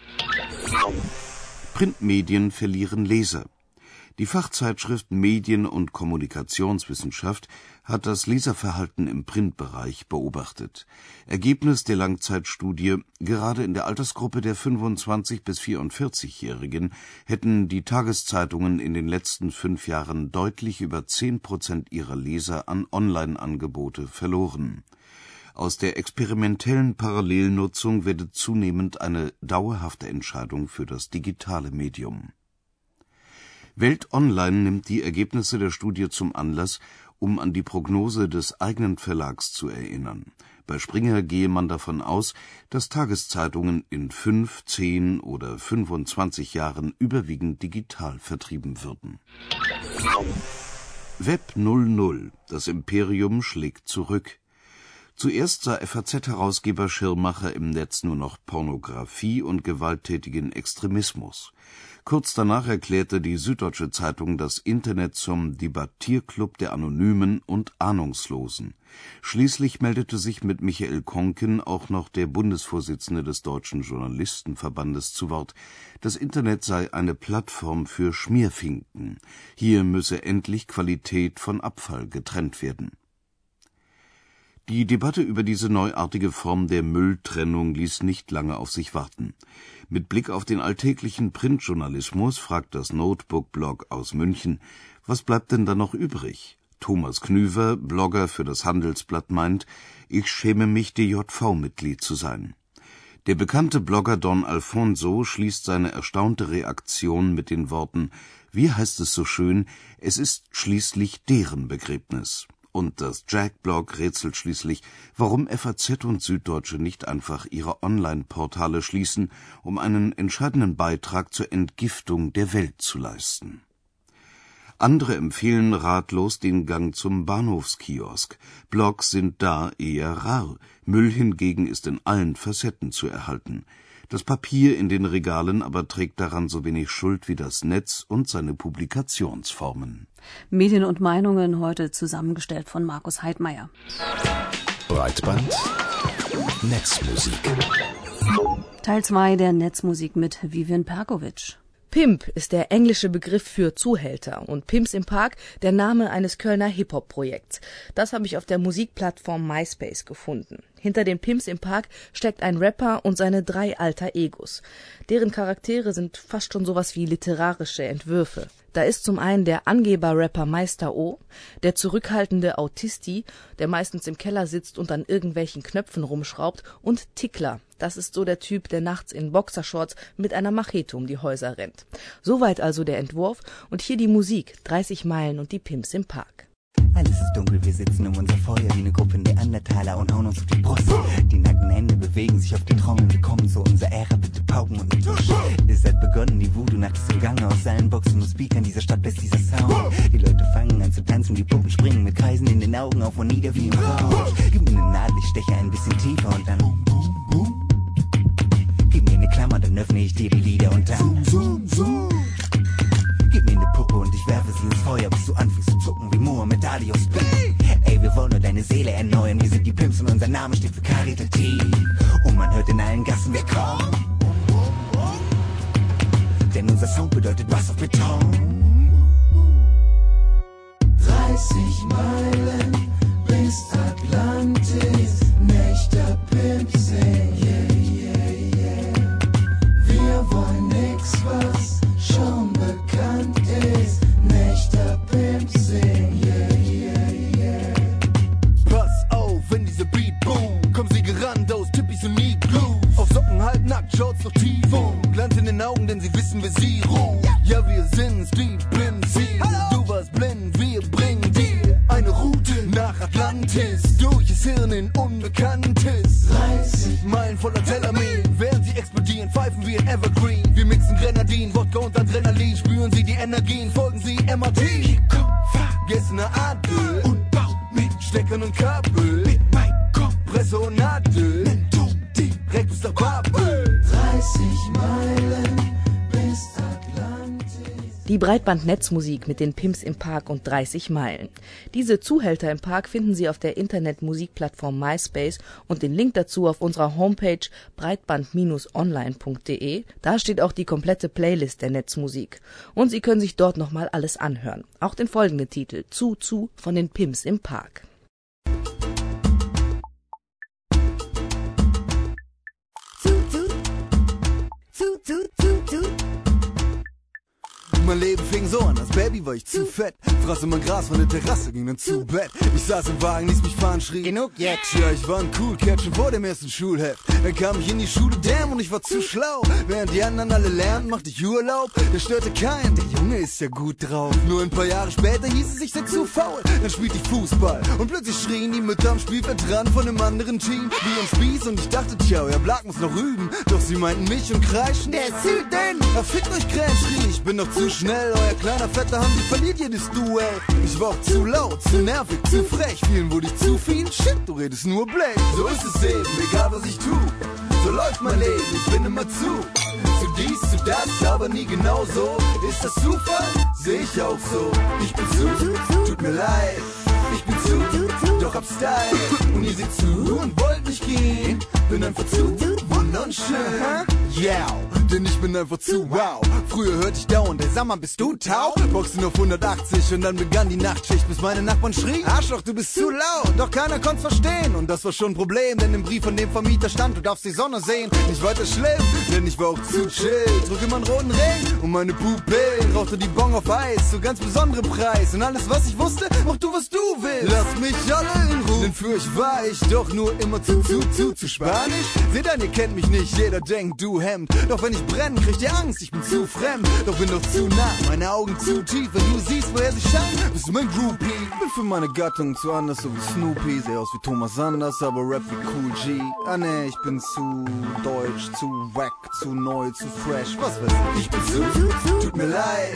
Printmedien verlieren Leser. Die Fachzeitschrift Medien- und Kommunikationswissenschaft hat das Leserverhalten im Printbereich beobachtet. Ergebnis der Langzeitstudie: Gerade in der Altersgruppe der fünfundzwanzig- bis vierundvierzigjährigen hätten die Tageszeitungen in den letzten fünf Jahren deutlich über zehn Prozent ihrer Leser an Online-Angebote verloren. Aus der experimentellen Parallelnutzung werde zunehmend eine dauerhafte Entscheidung für das digitale Medium. Welt Online nimmt die Ergebnisse der Studie zum Anlass, um an die Prognose des eigenen Verlags zu erinnern. Bei Springer gehe man davon aus, dass Tageszeitungen in fünf, zehn oder fünfundzwanzig Jahren überwiegend digital vertrieben würden. Web null null. Das Imperium schlägt zurück. Zuerst sah F A Z-Herausgeber Schirmacher im Netz nur noch Pornografie und gewalttätigen Extremismus. Kurz danach erklärte die Süddeutsche Zeitung das Internet zum Debattierclub der Anonymen und Ahnungslosen. Schließlich meldete sich mit Michael Konken auch noch der Bundesvorsitzende des Deutschen Journalistenverbandes zu Wort. Das Internet sei eine Plattform für Schmierfinken. Hier müsse endlich Qualität von Abfall getrennt werden. Die Debatte über diese neuartige Form der Mülltrennung ließ nicht lange auf sich warten. Mit Blick auf den alltäglichen Printjournalismus fragt das Notebook-Blog aus München, was bleibt denn da noch übrig? Thomas Knüver, Blogger für das Handelsblatt, meint, ich schäme mich, D J V-Mitglied zu sein. Der bekannte Blogger Don Alfonso schließt seine erstaunte Reaktion mit den Worten, wie heißt es so schön, es ist schließlich deren Begräbnis. Und das Jack-Blog rätselt schließlich, warum F A Z und Süddeutsche nicht einfach ihre Online-Portale schließen, um einen entscheidenden Beitrag zur Entgiftung der Welt zu leisten. Andere empfehlen ratlos den Gang zum Bahnhofskiosk. Blogs sind da eher rar. Müll hingegen ist in allen Facetten zu erhalten. Das Papier in den Regalen aber trägt daran so wenig Schuld wie das Netz und seine Publikationsformen. Medien und Meinungen heute zusammengestellt von Markus Heidmeier. Breitband Netzmusik. Teil zwei der Netzmusik mit Vivian Perkovic. Pimp ist der englische Begriff für Zuhälter und Pimps im Park der Name eines Kölner Hip-Hop-Projekts. Das habe ich auf der Musikplattform MySpace gefunden. Hinter den Pimps im Park steckt ein Rapper und seine drei Alter Egos. Deren Charaktere sind fast schon sowas wie literarische Entwürfe. Da ist zum einen der Angeber-Rapper Meister O, der zurückhaltende Autisti, der meistens im Keller sitzt und an irgendwelchen Knöpfen rumschraubt, und Tickler. Das ist so der Typ, der nachts in Boxershorts mit einer Machete um die Häuser rennt. Soweit also der Entwurf und hier die Musik, dreißig Meilen und die Pimps im Park. Alles ist dunkel, wir sitzen um unser Feuer wie eine Gruppe Neandertaler und hauen uns auf die Brust. Die nackten Hände bewegen sich auf den Trommeln, wir kommen zu unserer Ära, bitte Pauken und mit Dusch. Es hat begonnen, die Voodoo-Nacht ist im Gange, aus allen Boxen und Speakern dieser Stadt bläst dieser Sound. Die Leute fangen an zu tanzen, die Puppen springen mit Kreisen in den Augen auf und nieder wie im Rausch. Gib mir einen Nadel, ich steche ein bisschen tiefer und dann boom, boom, boom. Gib mir eine Klammer, dann öffne ich dir die Lieder und dann zoom, zoom, zoom. Gib mir eine Puppe und ich werfe sie ins Feuer, bis du anfängst zu zucken wie Muhammad Ali aus Bang. Ey, wir wollen nur deine Seele erneuern, wir sind die Pimps und unser Name steht für karitativ. Und man hört in allen Gassen, wir kommen. Denn unser Sound bedeutet was auf Beton. dreißig Meilen bis Atlantis, Nächte Pimps sing, yeah, yeah, yeah. Wir wollen nix, was schon bekannt ist, Nächte Pimps sing, yeah, yeah, yeah. Pass auf, wenn dieser Beat boom, kommen sie gerannt aus Tippis und Igloos. Auf Socken halb nackt, schaut's noch tief um. Glanz in den Augen, denn sie wissen, wer sie ruft. Ja, wir sind's, die Pimps hier. Du warst blind, wir bringen dir eine Route nach Atlantis. Durch das Hirn in Unbekanntes. dreißig Meilen voller Telamin. Während sie explodieren, pfeifen wir in Evergreen. Wir mixen Grenadin, Wodka und Adrenalin. Spüren sie die Energien, folgen sie M R T. Gessener Adel und Bau mit Steckern und Kabel. Mit mein Kompressor und Nadel. Nimm du direkt bis nach Babel. dreißig Meilen bis Atlantis. Die Breitband-Netzmusik mit den Pimps im Park und dreißig Meilen. Diese Zuhälter im Park finden Sie auf der Internet-Musikplattform MySpace und den Link dazu auf unserer Homepage breitband online punkt de. Da steht auch die komplette Playlist der Netzmusik. Und Sie können sich dort nochmal alles anhören. Auch den folgenden Titel, Zu, Zu von den Pimps im Park. Mein Leben fing so an, als Baby war ich zu fett. Fraß immer Gras von der Terrasse, ging dann zu Bett. Ich saß im Wagen, ließ mich fahren, schrie genug jetzt. Ja, ich war ein Cool Cat schon vor dem ersten Schulheft. Dann kam ich in die Schule, damn, und ich war zu schlau. Während die anderen alle lernten, machte ich Urlaub. Der störte keinen, der Junge ist ja gut drauf. Nur ein paar Jahre später hieß es, ich sei zu faul. Dann spielte ich Fußball und plötzlich schrien die Mütter am Spielfeld dran von einem anderen Team wie ein Spieß. Und ich dachte, tja, euer Blag muss noch üben. Doch sie meinten mich und kreischen, der ist Süden. Ja, fickt euch Krähen, schrie ich, bin doch zu schnell. Euer kleiner Vetter Hansi verliert jedes Duell. Ich war auch zu laut, zu nervig, zu frech. Vielen wurde ich zu viel, shit, du redest nur Blech. So ist es eben, egal was ich tu. So läuft mein Leben, ich bin immer zu. Zu dies, zu das, aber nie genau so. Ist das Zufall? Seh ich auch so. Ich bin zu, tut mir leid. Ich bin zu, doch hab Style. Und ihr seht zu und wollt nicht gehen. Bin einfach zu wunderschön. Yeah, denn ich bin einfach zu wow. Früher hörte ich dauernd, ey, sag mal, bist du taub? Boxen auf hundertachtzig und dann begann die Nachtschicht, bis meine Nachbarn schrien, Arschloch, du bist zu laut. Doch keiner konnt's verstehen und das war schon ein Problem, denn im Brief von dem Vermieter stand, du darfst die Sonne sehen. Nicht weiter schlimm, denn ich war auch zu chill. Drück immer einen roten Ring und meine Pupillen. Rauchte die Bong auf Eis, so ganz besondere Preis. Und alles, was ich wusste, mach du, was du willst. Lass mich alle in Ruhe, denn für euch war ich doch nur immer zu, zu, zu, zu Spanisch. Seht an, ihr kennt mich nicht, jeder denkt, du Hemd. Doch wenn ich brenne, kriegt ihr Angst, ich bin zu fremd. Doch bin doch zu nah, meine Augen zu tief. Wenn du siehst, woher sie schauen, bist du mein Groupie. Bin für meine Gattung zu anders, so wie Snoopy. Seh aus wie Thomas Anders, aber rap wie Cool G. Ah ne, ich bin zu deutsch, zu wack, zu neu, zu fresh, was weiß ich. Ich bin zu, tut mir leid.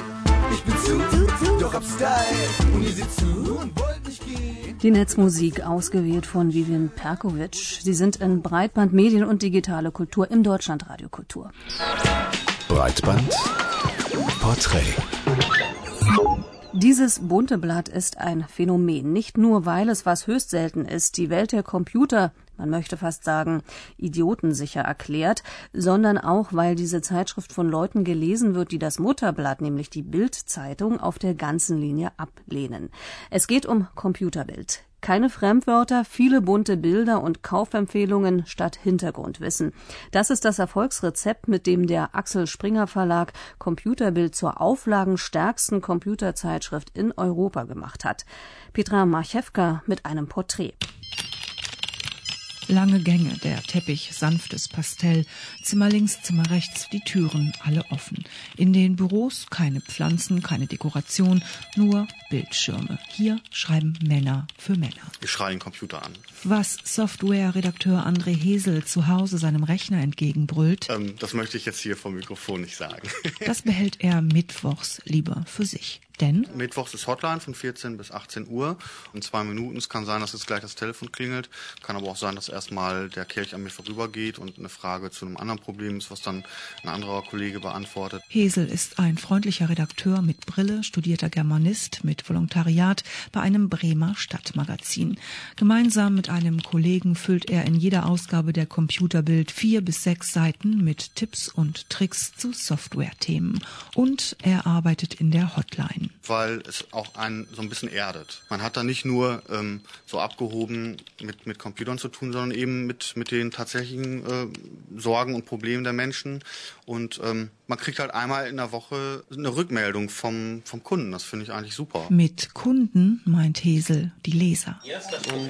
Ich bin zu, doch hab Style. Und ihr seht zu und wollt nicht gehen. Die Netzmusik, ausgewählt von Vivian Perkovic. Sie sind in Breitband, Medien und digitale Kultur im Deutschlandradio Kultur. Breitband Porträt. Dieses bunte Blatt ist ein Phänomen, nicht nur, weil es, was höchst selten ist, die Welt der Computer, man möchte fast sagen, idiotensicher erklärt, sondern auch, weil diese Zeitschrift von Leuten gelesen wird, die das Mutterblatt, nämlich die Bild-Zeitung, auf der ganzen Linie ablehnen. Es geht um Computerbild. Keine Fremdwörter, viele bunte Bilder und Kaufempfehlungen statt Hintergrundwissen. Das ist das Erfolgsrezept, mit dem der Axel Springer Verlag Computerbild zur auflagenstärksten Computerzeitschrift in Europa gemacht hat. Petra Marchewka mit einem Porträt. Lange Gänge, der Teppich, sanftes Pastell, Zimmer links, Zimmer rechts, die Türen alle offen. In den Büros keine Pflanzen, keine Dekoration, nur Bildschirme. Hier schreiben Männer für Männer. Wir schreien Computer an. Was Software-Redakteur André Hesel zu Hause seinem Rechner entgegenbrüllt, ähm, das möchte ich jetzt hier vom Mikrofon nicht sagen. Das behält er mittwochs lieber für sich. Denn mittwochs ist Hotline von vierzehn bis achtzehn Uhr. In zwei Minuten. Es kann sein, dass jetzt gleich das Telefon klingelt. Kann aber auch sein, dass erstmal der Kelch an mir vorübergeht und eine Frage zu einem anderen Problem ist, was dann ein anderer Kollege beantwortet. Hesel ist ein freundlicher Redakteur mit Brille, studierter Germanist mit Volontariat bei einem Bremer Stadtmagazin. Gemeinsam mit einem Kollegen füllt er in jeder Ausgabe der Computerbild vier bis sechs Seiten mit Tipps und Tricks zu Software-Themen. Und er arbeitet in der Hotline. Weil es auch einen so ein bisschen erdet. Man hat da nicht nur ähm, so abgehoben mit, mit Computern zu tun, sondern eben mit, mit den tatsächlichen äh, Sorgen und Problemen der Menschen. Und ähm, man kriegt halt einmal in der Woche eine Rückmeldung vom, vom Kunden. Das finde ich eigentlich super. Mit Kunden meint Hesel die Leser. Und,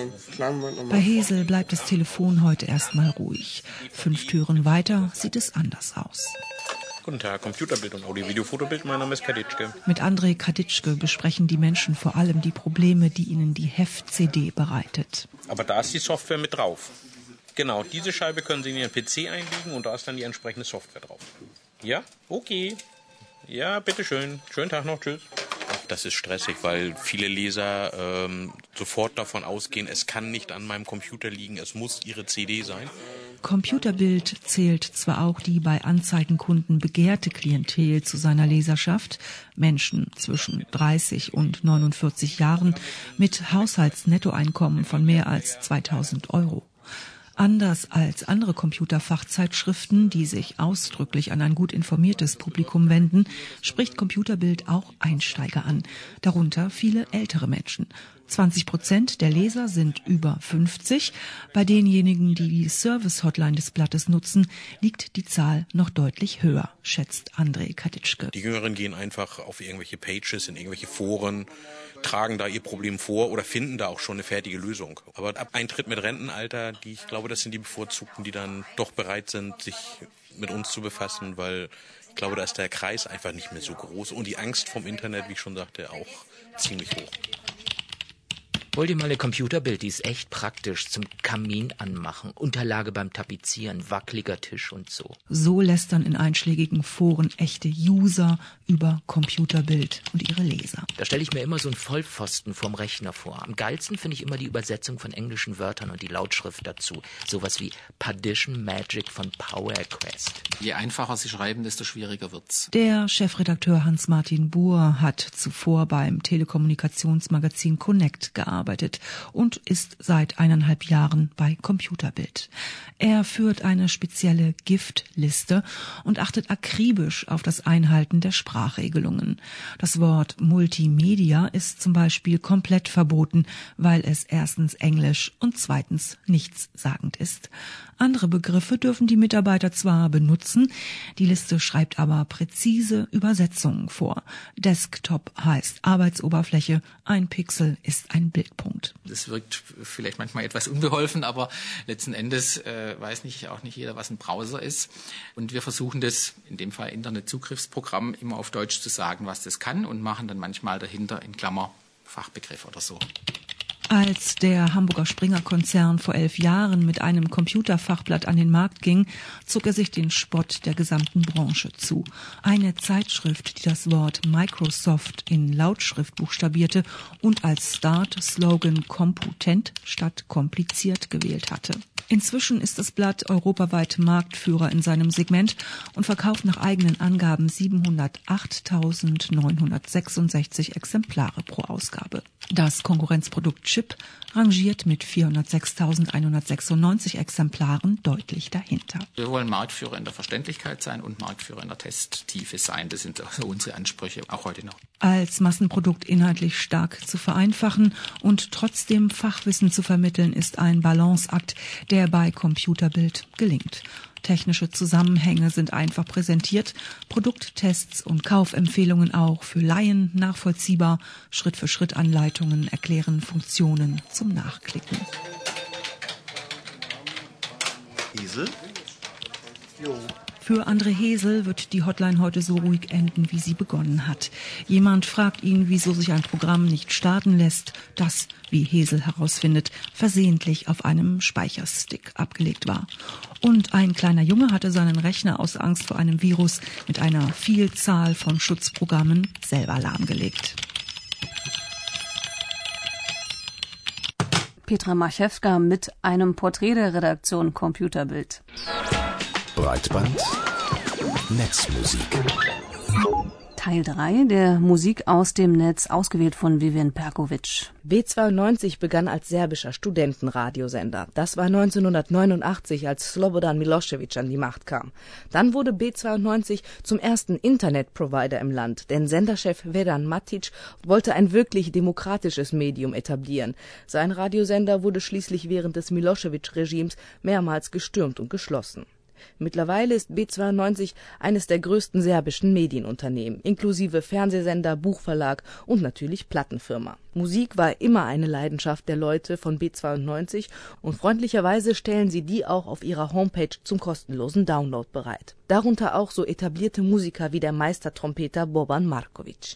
äh, Bei Hesel bleibt das Telefon heute erstmal ruhig. Fünf Türen weiter sieht es anders aus. Guten Tag, Computerbild und Audio-Video-Fotobild. Mein Name ist Kaditschke. Mit André Kaditschke besprechen die Menschen vor allem die Probleme, die ihnen die Heft-C D bereitet. Aber da ist die Software mit drauf. Genau, diese Scheibe können Sie in Ihren P C einlegen und da ist dann die entsprechende Software drauf. Ja? Okay. Ja, bitteschön. Schönen Tag noch. Tschüss. Das ist stressig, weil viele Leser ähm, sofort davon ausgehen, es kann nicht an meinem Computer liegen, es muss ihre C D sein. Computerbild zählt zwar auch die bei Anzeigenkunden begehrte Klientel zu seiner Leserschaft, Menschen zwischen dreißig und neunundvierzig Jahren mit Haushaltsnettoeinkommen von mehr als zweitausend Euro. Anders als andere Computerfachzeitschriften, die sich ausdrücklich an ein gut informiertes Publikum wenden, spricht Computerbild auch Einsteiger an, darunter viele ältere Menschen. zwanzig Prozent der Leser sind über fünfzig. Bei denjenigen, die die Service-Hotline des Blattes nutzen, liegt die Zahl noch deutlich höher, schätzt André Kaditschke. Die Jüngeren gehen einfach auf irgendwelche Pages, in irgendwelche Foren, tragen da ihr Problem vor oder finden da auch schon eine fertige Lösung. Aber ab Eintritt mit Rentenalter, die, ich glaube, das sind die Bevorzugten, die dann doch bereit sind, sich mit uns zu befassen, weil ich glaube, da ist der Kreis einfach nicht mehr so groß und die Angst vom Internet, wie ich schon sagte, auch ziemlich hoch. Hol dir mal eine Computerbild, die ist echt praktisch zum Kamin anmachen, Unterlage beim Tapezieren, wackeliger Tisch und so. So lästern in einschlägigen Foren echte User über Computerbild und ihre Leser. Da stelle ich mir immer so einen Vollpfosten vorm Rechner vor. Am geilsten finde ich immer die Übersetzung von englischen Wörtern und die Lautschrift dazu. Sowas wie Partition Magic von Power Quest. Je einfacher sie schreiben, desto schwieriger wird's. Der Chefredakteur Hans-Martin Buhr hat zuvor beim Telekommunikationsmagazin Connect gearbeitet und ist seit eineinhalb Jahren bei Computerbild. Er führt eine spezielle Giftliste und achtet akribisch auf das Einhalten der Sprachregelungen. Das Wort Multimedia ist zum Beispiel komplett verboten, weil es erstens Englisch und zweitens nichtssagend ist. Andere Begriffe dürfen die Mitarbeiter zwar benutzen, die Liste schreibt aber präzise Übersetzungen vor. Desktop heißt Arbeitsoberfläche, ein Pixel ist ein Bildpunkt. Das wirkt vielleicht manchmal etwas unbeholfen, aber letzten Endes äh, weiß nicht auch nicht jeder, was ein Browser ist. Und wir versuchen das, in dem Fall Internetzugriffsprogramm, immer auf Deutsch zu sagen, was das kann und machen dann manchmal dahinter in Klammer Fachbegriff oder so. Als der Hamburger Springer-Konzern vor elf Jahren mit einem Computerfachblatt an den Markt ging, zog er sich den Spott der gesamten Branche zu. Eine Zeitschrift, die das Wort Microsoft in Lautschrift buchstabierte und als Start-Slogan komputent statt kompliziert gewählt hatte. Inzwischen ist das Blatt europaweit Marktführer in seinem Segment und verkauft nach eigenen Angaben siebenhundertachttausendneunhundertsechsundsechzig Exemplare pro Ausgabe. Das Konkurrenzprodukt Chip rangiert mit vierhundertsechstausendeinhundertsechsundneunzig Exemplaren deutlich dahinter. Wir wollen Marktführer in der Verständlichkeit sein und Marktführer in der Testtiefe sein. Das sind also unsere Ansprüche, auch heute noch. Als Massenprodukt inhaltlich stark zu vereinfachen und trotzdem Fachwissen zu vermitteln, ist ein Balanceakt, der bei Computerbild gelingt. Technische Zusammenhänge sind einfach präsentiert, Produkttests und Kaufempfehlungen auch für Laien nachvollziehbar, Schritt-für-Schritt-Anleitungen erklären Funktionen zum Nachklicken. Esel? Jo. Für André Hesel wird die Hotline heute so ruhig enden, wie sie begonnen hat. Jemand fragt ihn, wieso sich ein Programm nicht starten lässt, das, wie Hesel herausfindet, versehentlich auf einem Speicherstick abgelegt war. Und ein kleiner Junge hatte seinen Rechner aus Angst vor einem Virus mit einer Vielzahl von Schutzprogrammen selber lahmgelegt. Petra Marchewska mit einem Porträt der Redaktion Computerbild. Breitband Netzmusik. Teil drei der Musik aus dem Netz, ausgewählt von Vivian Perkovic. B zweiundneunzig begann als serbischer Studentenradiosender. Das war neunzehnhundertneunundachtzig, als Slobodan Milošević an die Macht kam. Dann wurde B zweiundneunzig zum ersten Internetprovider im Land, denn Senderchef Vedan Matic wollte ein wirklich demokratisches Medium etablieren. Sein Radiosender wurde schließlich während des Milošević-Regimes mehrmals gestürmt und geschlossen. Mittlerweile ist B zweiundneunzig eines der größten serbischen Medienunternehmen, inklusive Fernsehsender, Buchverlag und natürlich Plattenfirma. Musik war immer eine Leidenschaft der Leute von B zweiundneunzig und freundlicherweise stellen sie die auch auf ihrer Homepage zum kostenlosen Download bereit. Darunter auch so etablierte Musiker wie der Meistertrompeter Boban Marković.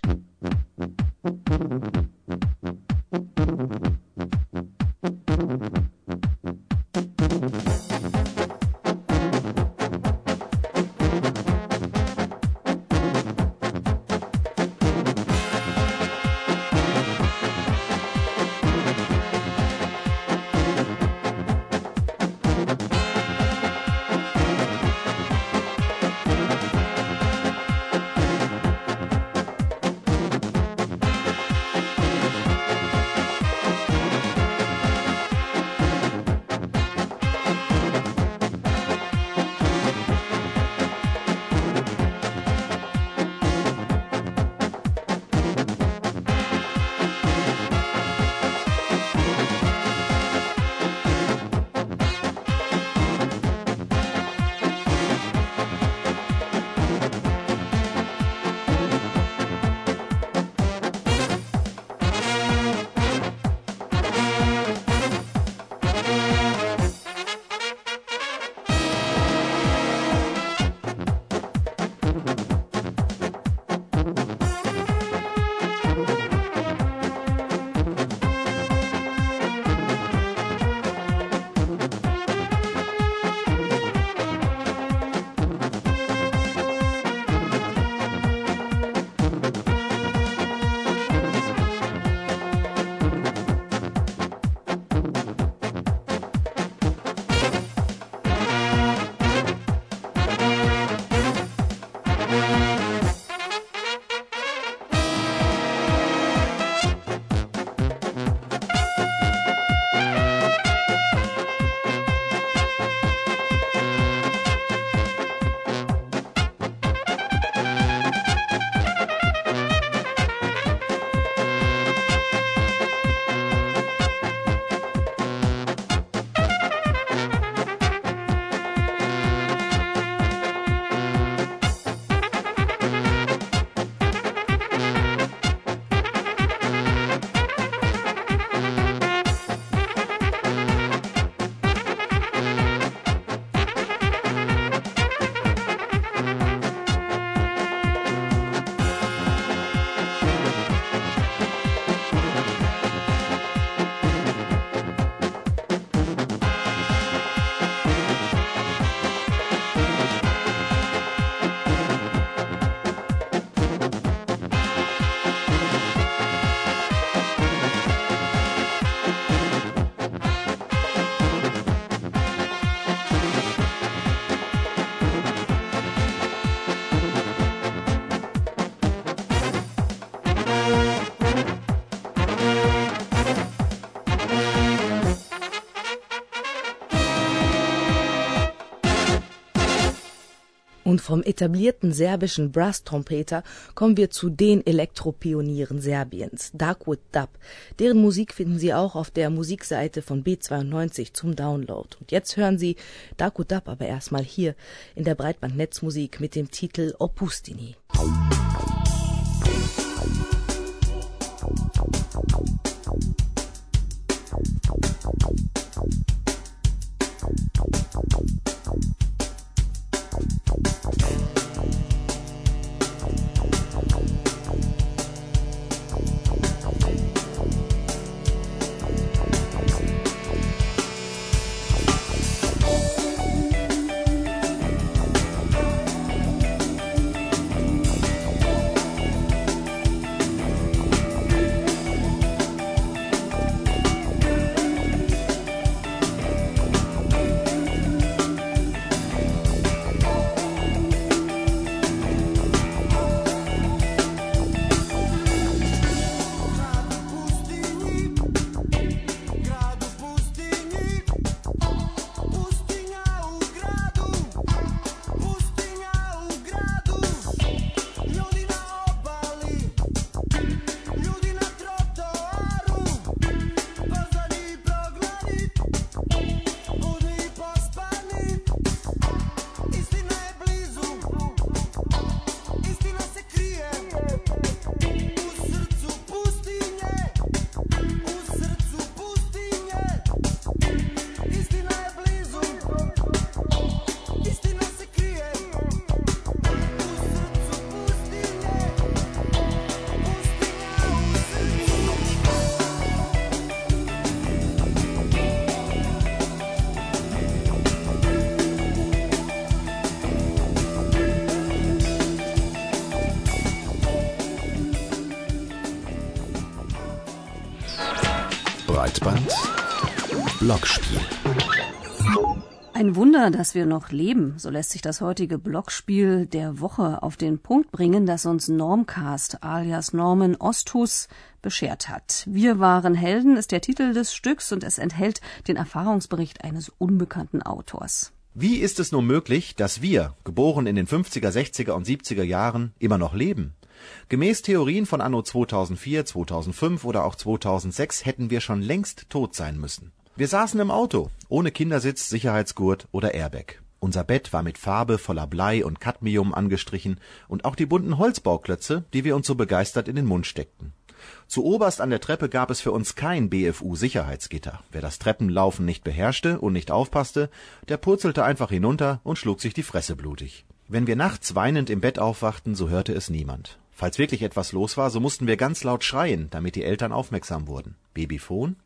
Und vom etablierten serbischen Brass-Trompeter kommen wir zu den Elektropionieren Serbiens, Darkwood Dub. Deren Musik finden Sie auch auf der Musikseite von B zweiundneunzig zum Download. Und jetzt hören Sie Darkwood Dub aber erstmal hier in der Breitbandnetzmusik mit dem Titel Opustini. Breitband Blockspiel. Ein Wunder, dass wir noch leben, so lässt sich das heutige Blockspiel der Woche auf den Punkt bringen, das uns Normcast alias Norman Osthus beschert hat. Wir waren Helden ist der Titel des Stücks und es enthält den Erfahrungsbericht eines unbekannten Autors. Wie ist es nur möglich, dass wir, geboren in den fünfziger, sechziger und siebziger Jahren, immer noch leben? Gemäß Theorien von anno zweitausendvier, zweitausendfünf oder auch zweitausendsechs hätten wir schon längst tot sein müssen. Wir saßen im Auto, ohne Kindersitz, Sicherheitsgurt oder Airbag. Unser Bett war mit Farbe voller Blei und Cadmium angestrichen und auch die bunten Holzbauklötze, die wir uns so begeistert in den Mund steckten. Zu oberst an der Treppe gab es für uns kein B F U-Sicherheitsgitter. Wer das Treppenlaufen nicht beherrschte und nicht aufpasste, der purzelte einfach hinunter und schlug sich die Fresse blutig. Wenn wir nachts weinend im Bett aufwachten, so hörte es niemand. Falls wirklich etwas los war, so mussten wir ganz laut schreien, damit die Eltern aufmerksam wurden. Babyphon?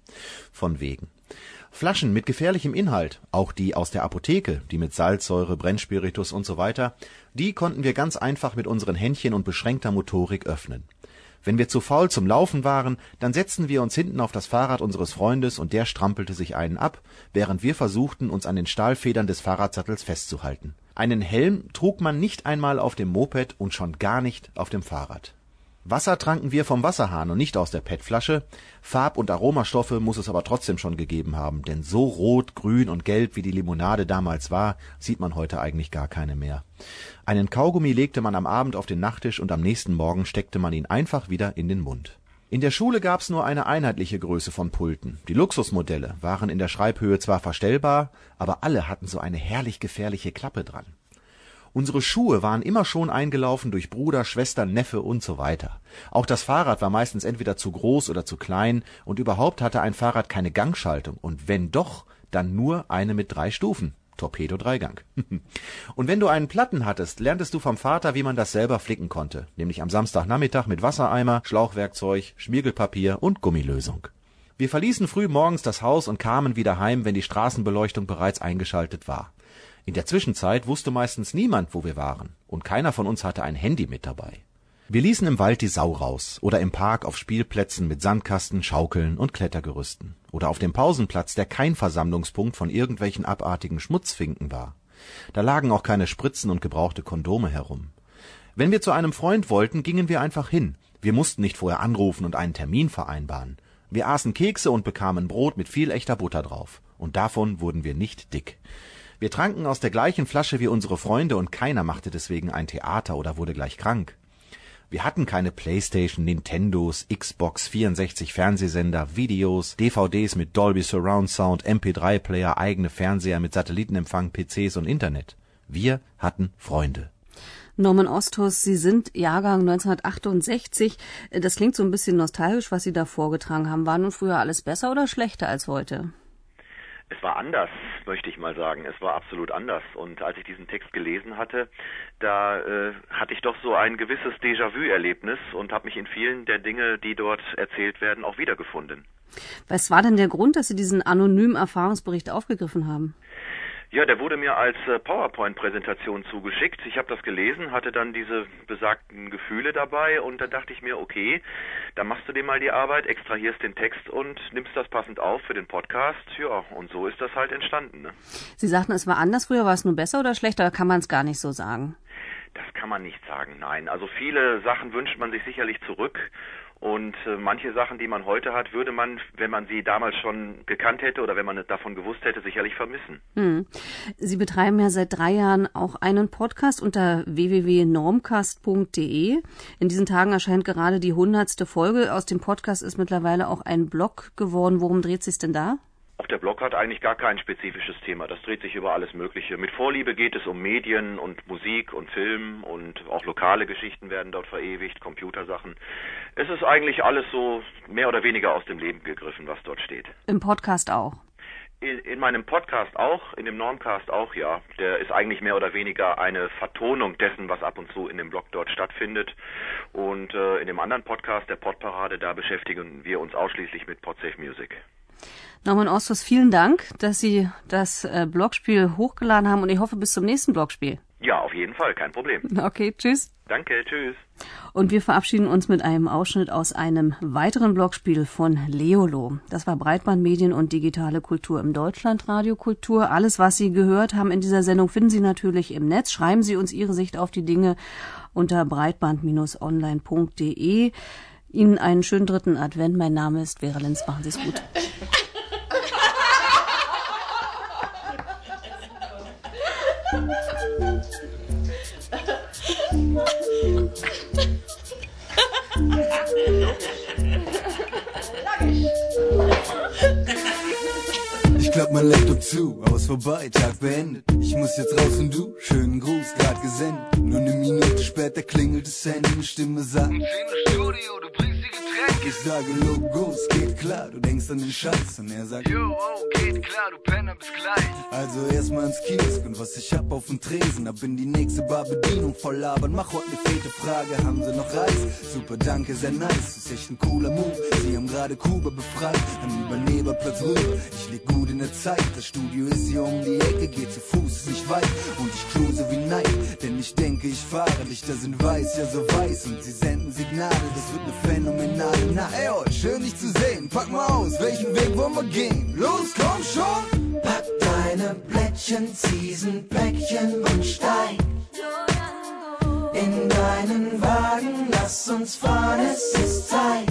Von wegen. Flaschen mit gefährlichem Inhalt, auch die aus der Apotheke, die mit Salzsäure, Brennspiritus und so weiter, die konnten wir ganz einfach mit unseren Händchen und beschränkter Motorik öffnen. Wenn wir zu faul zum Laufen waren, dann setzten wir uns hinten auf das Fahrrad unseres Freundes und der strampelte sich einen ab, während wir versuchten, uns an den Stahlfedern des Fahrradsattels festzuhalten. Einen Helm trug man nicht einmal auf dem Moped und schon gar nicht auf dem Fahrrad. Wasser tranken wir vom Wasserhahn und nicht aus der P E T-Flasche. Farb- und Aromastoffe muss es aber trotzdem schon gegeben haben, denn so rot, grün und gelb wie die Limonade damals war, sieht man heute eigentlich gar keine mehr. Einen Kaugummi legte man am Abend auf den Nachttisch und am nächsten Morgen steckte man ihn einfach wieder in den Mund. In der Schule gab's nur eine einheitliche Größe von Pulten. Die Luxusmodelle waren in der Schreibhöhe zwar verstellbar, aber alle hatten so eine herrlich gefährliche Klappe dran. Unsere Schuhe waren immer schon eingelaufen durch Bruder, Schwester, Neffe und so weiter. Auch das Fahrrad war meistens entweder zu groß oder zu klein und überhaupt hatte ein Fahrrad keine Gangschaltung und wenn doch, dann nur eine mit drei Stufen. Torpedo-Dreigang. Und wenn du einen Platten hattest, lerntest du vom Vater, wie man das selber flicken konnte, nämlich am Samstagnachmittag mit Wassereimer, Schlauchwerkzeug, Schmiergelpapier und Gummilösung. Wir verließen früh morgens das Haus und kamen wieder heim, wenn die Straßenbeleuchtung bereits eingeschaltet war. In der Zwischenzeit wusste meistens niemand, wo wir waren, und keiner von uns hatte ein Handy mit dabei. Wir ließen im Wald die Sau raus oder im Park auf Spielplätzen mit Sandkasten, Schaukeln und Klettergerüsten oder auf dem Pausenplatz, der kein Versammlungspunkt von irgendwelchen abartigen Schmutzfinken war. Da lagen auch keine Spritzen und gebrauchte Kondome herum. Wenn wir zu einem Freund wollten, gingen wir einfach hin. Wir mussten nicht vorher anrufen und einen Termin vereinbaren. Wir aßen Kekse und bekamen Brot mit viel echter Butter drauf. Und davon wurden wir nicht dick. Wir tranken aus der gleichen Flasche wie unsere Freunde und keiner machte deswegen ein Theater oder wurde gleich krank. Wir hatten keine Playstation, Nintendos, Xbox, vierundsechzig Fernsehsender, Videos, D V Ds mit Dolby Surround Sound, M P drei Player, eigene Fernseher mit Satellitenempfang, P Cs und Internet. Wir hatten Freunde. Norman Osthus, Sie sind Jahrgang neunzehnhundertachtundsechzig. Das klingt so ein bisschen nostalgisch, was Sie da vorgetragen haben. War nun früher alles besser oder schlechter als heute? Es war anders, möchte ich mal sagen. Es war absolut anders. Und als ich diesen Text gelesen hatte, da äh, hatte ich doch so ein gewisses Déjà-vu-Erlebnis und habe mich in vielen der Dinge, die dort erzählt werden, auch wiedergefunden. Was war denn der Grund, dass Sie diesen anonymen Erfahrungsbericht aufgegriffen haben? Ja, der wurde mir als äh, PowerPoint-Präsentation zugeschickt. Ich habe das gelesen, hatte dann diese besagten Gefühle dabei und dann dachte ich mir, okay, dann machst du dir mal die Arbeit, extrahierst den Text und nimmst das passend auf für den Podcast. Ja, und so ist das halt entstanden. Ne? Sie sagten, es war anders früher. War es nur besser oder schlechter? Oder kann man es gar nicht so sagen? Das kann man nicht sagen, nein. Also viele Sachen wünscht man sich sicherlich zurück. Und äh, manche Sachen, die man heute hat, würde man, wenn man sie damals schon gekannt hätte oder wenn man davon gewusst hätte, sicherlich vermissen. Hm. Sie betreiben ja seit drei Jahren auch einen Podcast unter w w w punkt normcast punkt d e. In diesen Tagen erscheint gerade die hundertste Folge. Aus dem Podcast ist mittlerweile auch ein Blog geworden. Worum dreht sich's denn da? Auch der Blog hat eigentlich gar kein spezifisches Thema. Das dreht sich über alles Mögliche. Mit Vorliebe geht es um Medien und Musik und Film und auch lokale Geschichten werden dort verewigt, Computersachen. Es ist eigentlich alles so mehr oder weniger aus dem Leben gegriffen, was dort steht. Im Podcast auch? In, in meinem Podcast auch, in dem Normcast auch, ja. Der ist eigentlich mehr oder weniger eine Vertonung dessen, was ab und zu in dem Blog dort stattfindet. Und äh, in dem anderen Podcast, der Podparade, da beschäftigen wir uns ausschließlich mit Podsafe Music. Norman Osthus, vielen Dank, dass Sie das äh, Blogspiel hochgeladen haben und ich hoffe bis zum nächsten Blogspiel. Ja, auf jeden Fall, kein Problem. Okay, tschüss. Danke, tschüss. Und wir verabschieden uns mit einem Ausschnitt aus einem weiteren Blogspiel von Leolo. Das war Breitbandmedien und digitale Kultur im Deutschlandradio Kultur. Alles, was Sie gehört haben in dieser Sendung, finden Sie natürlich im Netz. Schreiben Sie uns Ihre Sicht auf die Dinge unter breitband Bindestrich online punkt d e. Ihnen einen schönen dritten Advent. Mein Name ist Vera Linz. Machen Sie es gut. Ich klapp mein Laptop zu, aus vorbei, Tag beendet. Ich muss jetzt raus und du, schönen Gruß, grad gesendet. Nur eine Minute später klingelt das Handy, eine Stimme sagt: Studio, du bringst die Getränke. Ich sage, Logos, geht klar, du denkst an den Scheiß. Und er sagt, yo, oh, geht klar, du Penner, bis gleich. Also erstmal ins Kiosk und was ich hab auf dem Tresen. Ab in die nächste Barbedienung voll labern, mach heute ne fete Frage, haben sie noch Reis? Super, danke, sehr nice, ist echt ein cooler Move. Sie haben gerade Kuba befreit, am Überleberplatz rüber. Ich lieg gut in der Zeit, das Studio ist hier um die Ecke, geht zu Fuß, ist nicht weit. Und ich cruise wie Neid, denn ich denke, ich fahre. Lichter sind weiß, ja so weiß, und sie senden Signale, das wird ne phänomenale Nacht. Ey, oh, schön dich zu sehen, pack mal aus, welchen Weg wollen wir gehen? Los, komm schon! Pack deine Plättchen, zieh'n Päckchen und steig in deinen Wagen, lass uns fahren, es ist Zeit.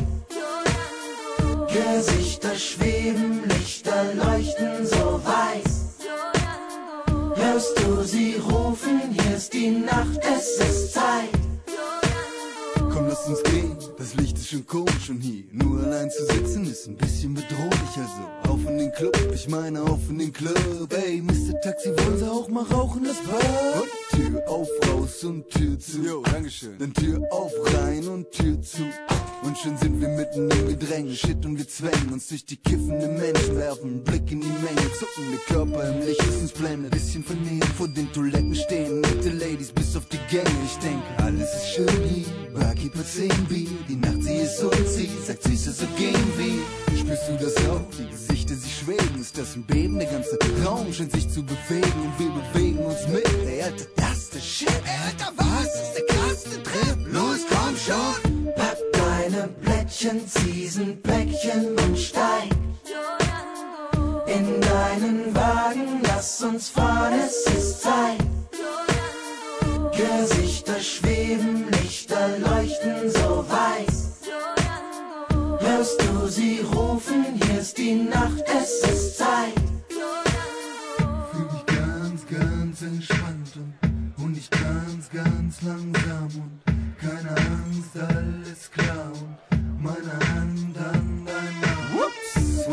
Gesichter schweben, Lichter leuchten so weiß. Hörst du sie rufen, hier ist die Nacht, es ist Zeit. Komm, lass uns gehen, das Licht ist schon komisch und hier nur allein zu sitzen ist ein bisschen bedrohlich, also auf in den Club, ich meine auf in den Club. Ey, Mister Taxi, wollen Sie auch mal rauchen, das Bar? Und Tür auf, raus und Tür zu. Jo, dankeschön. Dann Tür auf, rein und Tür zu. Und schon sind wir mitten im Gedränge, shit, und wir zwängen uns durch die kiffenden Menschen, werfen einen Blick in die Menge, zuckende Körper im Licht, ist uns blendet. Bisschen vernehmt vor den Toiletten stehen, mit den Ladies bis auf die Gänge. Ich denke, alles ist schön hier, Barkeeper zehn Bier, die Nacht sie ist und sie sagt, sie ist so gehen wie. Spürst du das auch? Die Gesichter, sie schweben, ist das ein Beben? Der ganze Raum scheint sich zu bewegen und wir bewegen uns mit. Ey, Alter, das ist der Shit, ey, Alter, was? Das ist der krasseste Trip, los, komm schon! Pack deine Plättchen, zieh'n Päckchen und steig in deinen Wagen, lass uns fahren, es ist Zeit. Gesichter schweben, Lichter leuchten so weiß. Hörst du sie rufen, hier ist die Nacht, es ist Zeit. Fühl mich ganz,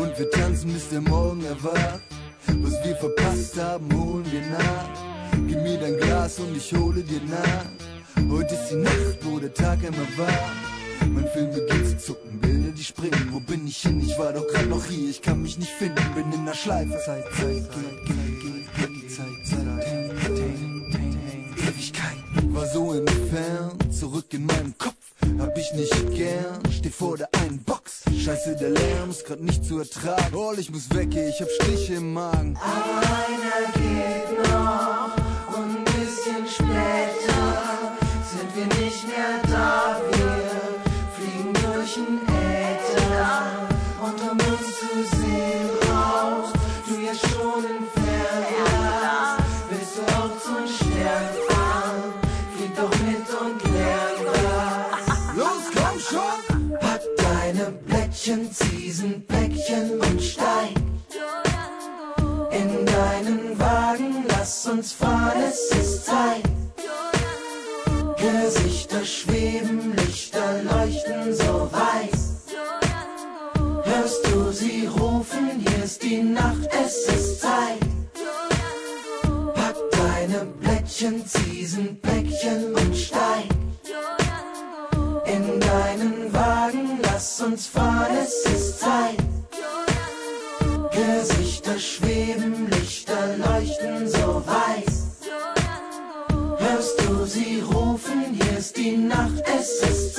und wir tanzen, bis der Morgen erwacht. Was wir verpasst haben, holen wir nach. Gib mir dein Glas und ich hole dir nach. Heute ist die Nacht, wo der Tag einmal war. Mein Film beginnt zu zucken, Bilder die springen. Wo bin ich hin? Ich war doch grad noch hier, ich kann mich nicht finden, bin in der Schleife. Zeit, Zeit, Zeit, geht, geht, geht die Zeit, Zeit, Ewigkeit. War so entfernt, zurück in meinem Kopf. Hab ich nicht gern, steh vor der einen Box. Scheiße, der Lärm ist grad nicht zu ertragen. Oh, ich muss weg, ich hab Stiche im Magen. Aber einer geht noch und ein bisschen später sind wir nicht mehr da. Wir fliegen durch den Äther und um uns zu sehen raus. Du jetzt schon entfernt warst, willst du auch zum Stern fahren? Flieg doch mit und lern was. Los, komm schon! Pack deine Blättchen, Ziesen, Päckchen und steig in deinen Wagen, lass uns fahren, es ist Zeit. Gesichter schweben, Lichter leuchten so weiß. Hörst du sie rufen, hier ist die Nacht, es ist Zeit. Pack deine Blättchen, Ziesen, Päckchen und steig in deinen Wagen, lass uns fahren, es ist Zeit. Gesichter schweben, Lichter leuchten so weiß. Hörst du sie rufen, hier ist die Nacht, es ist Zeit.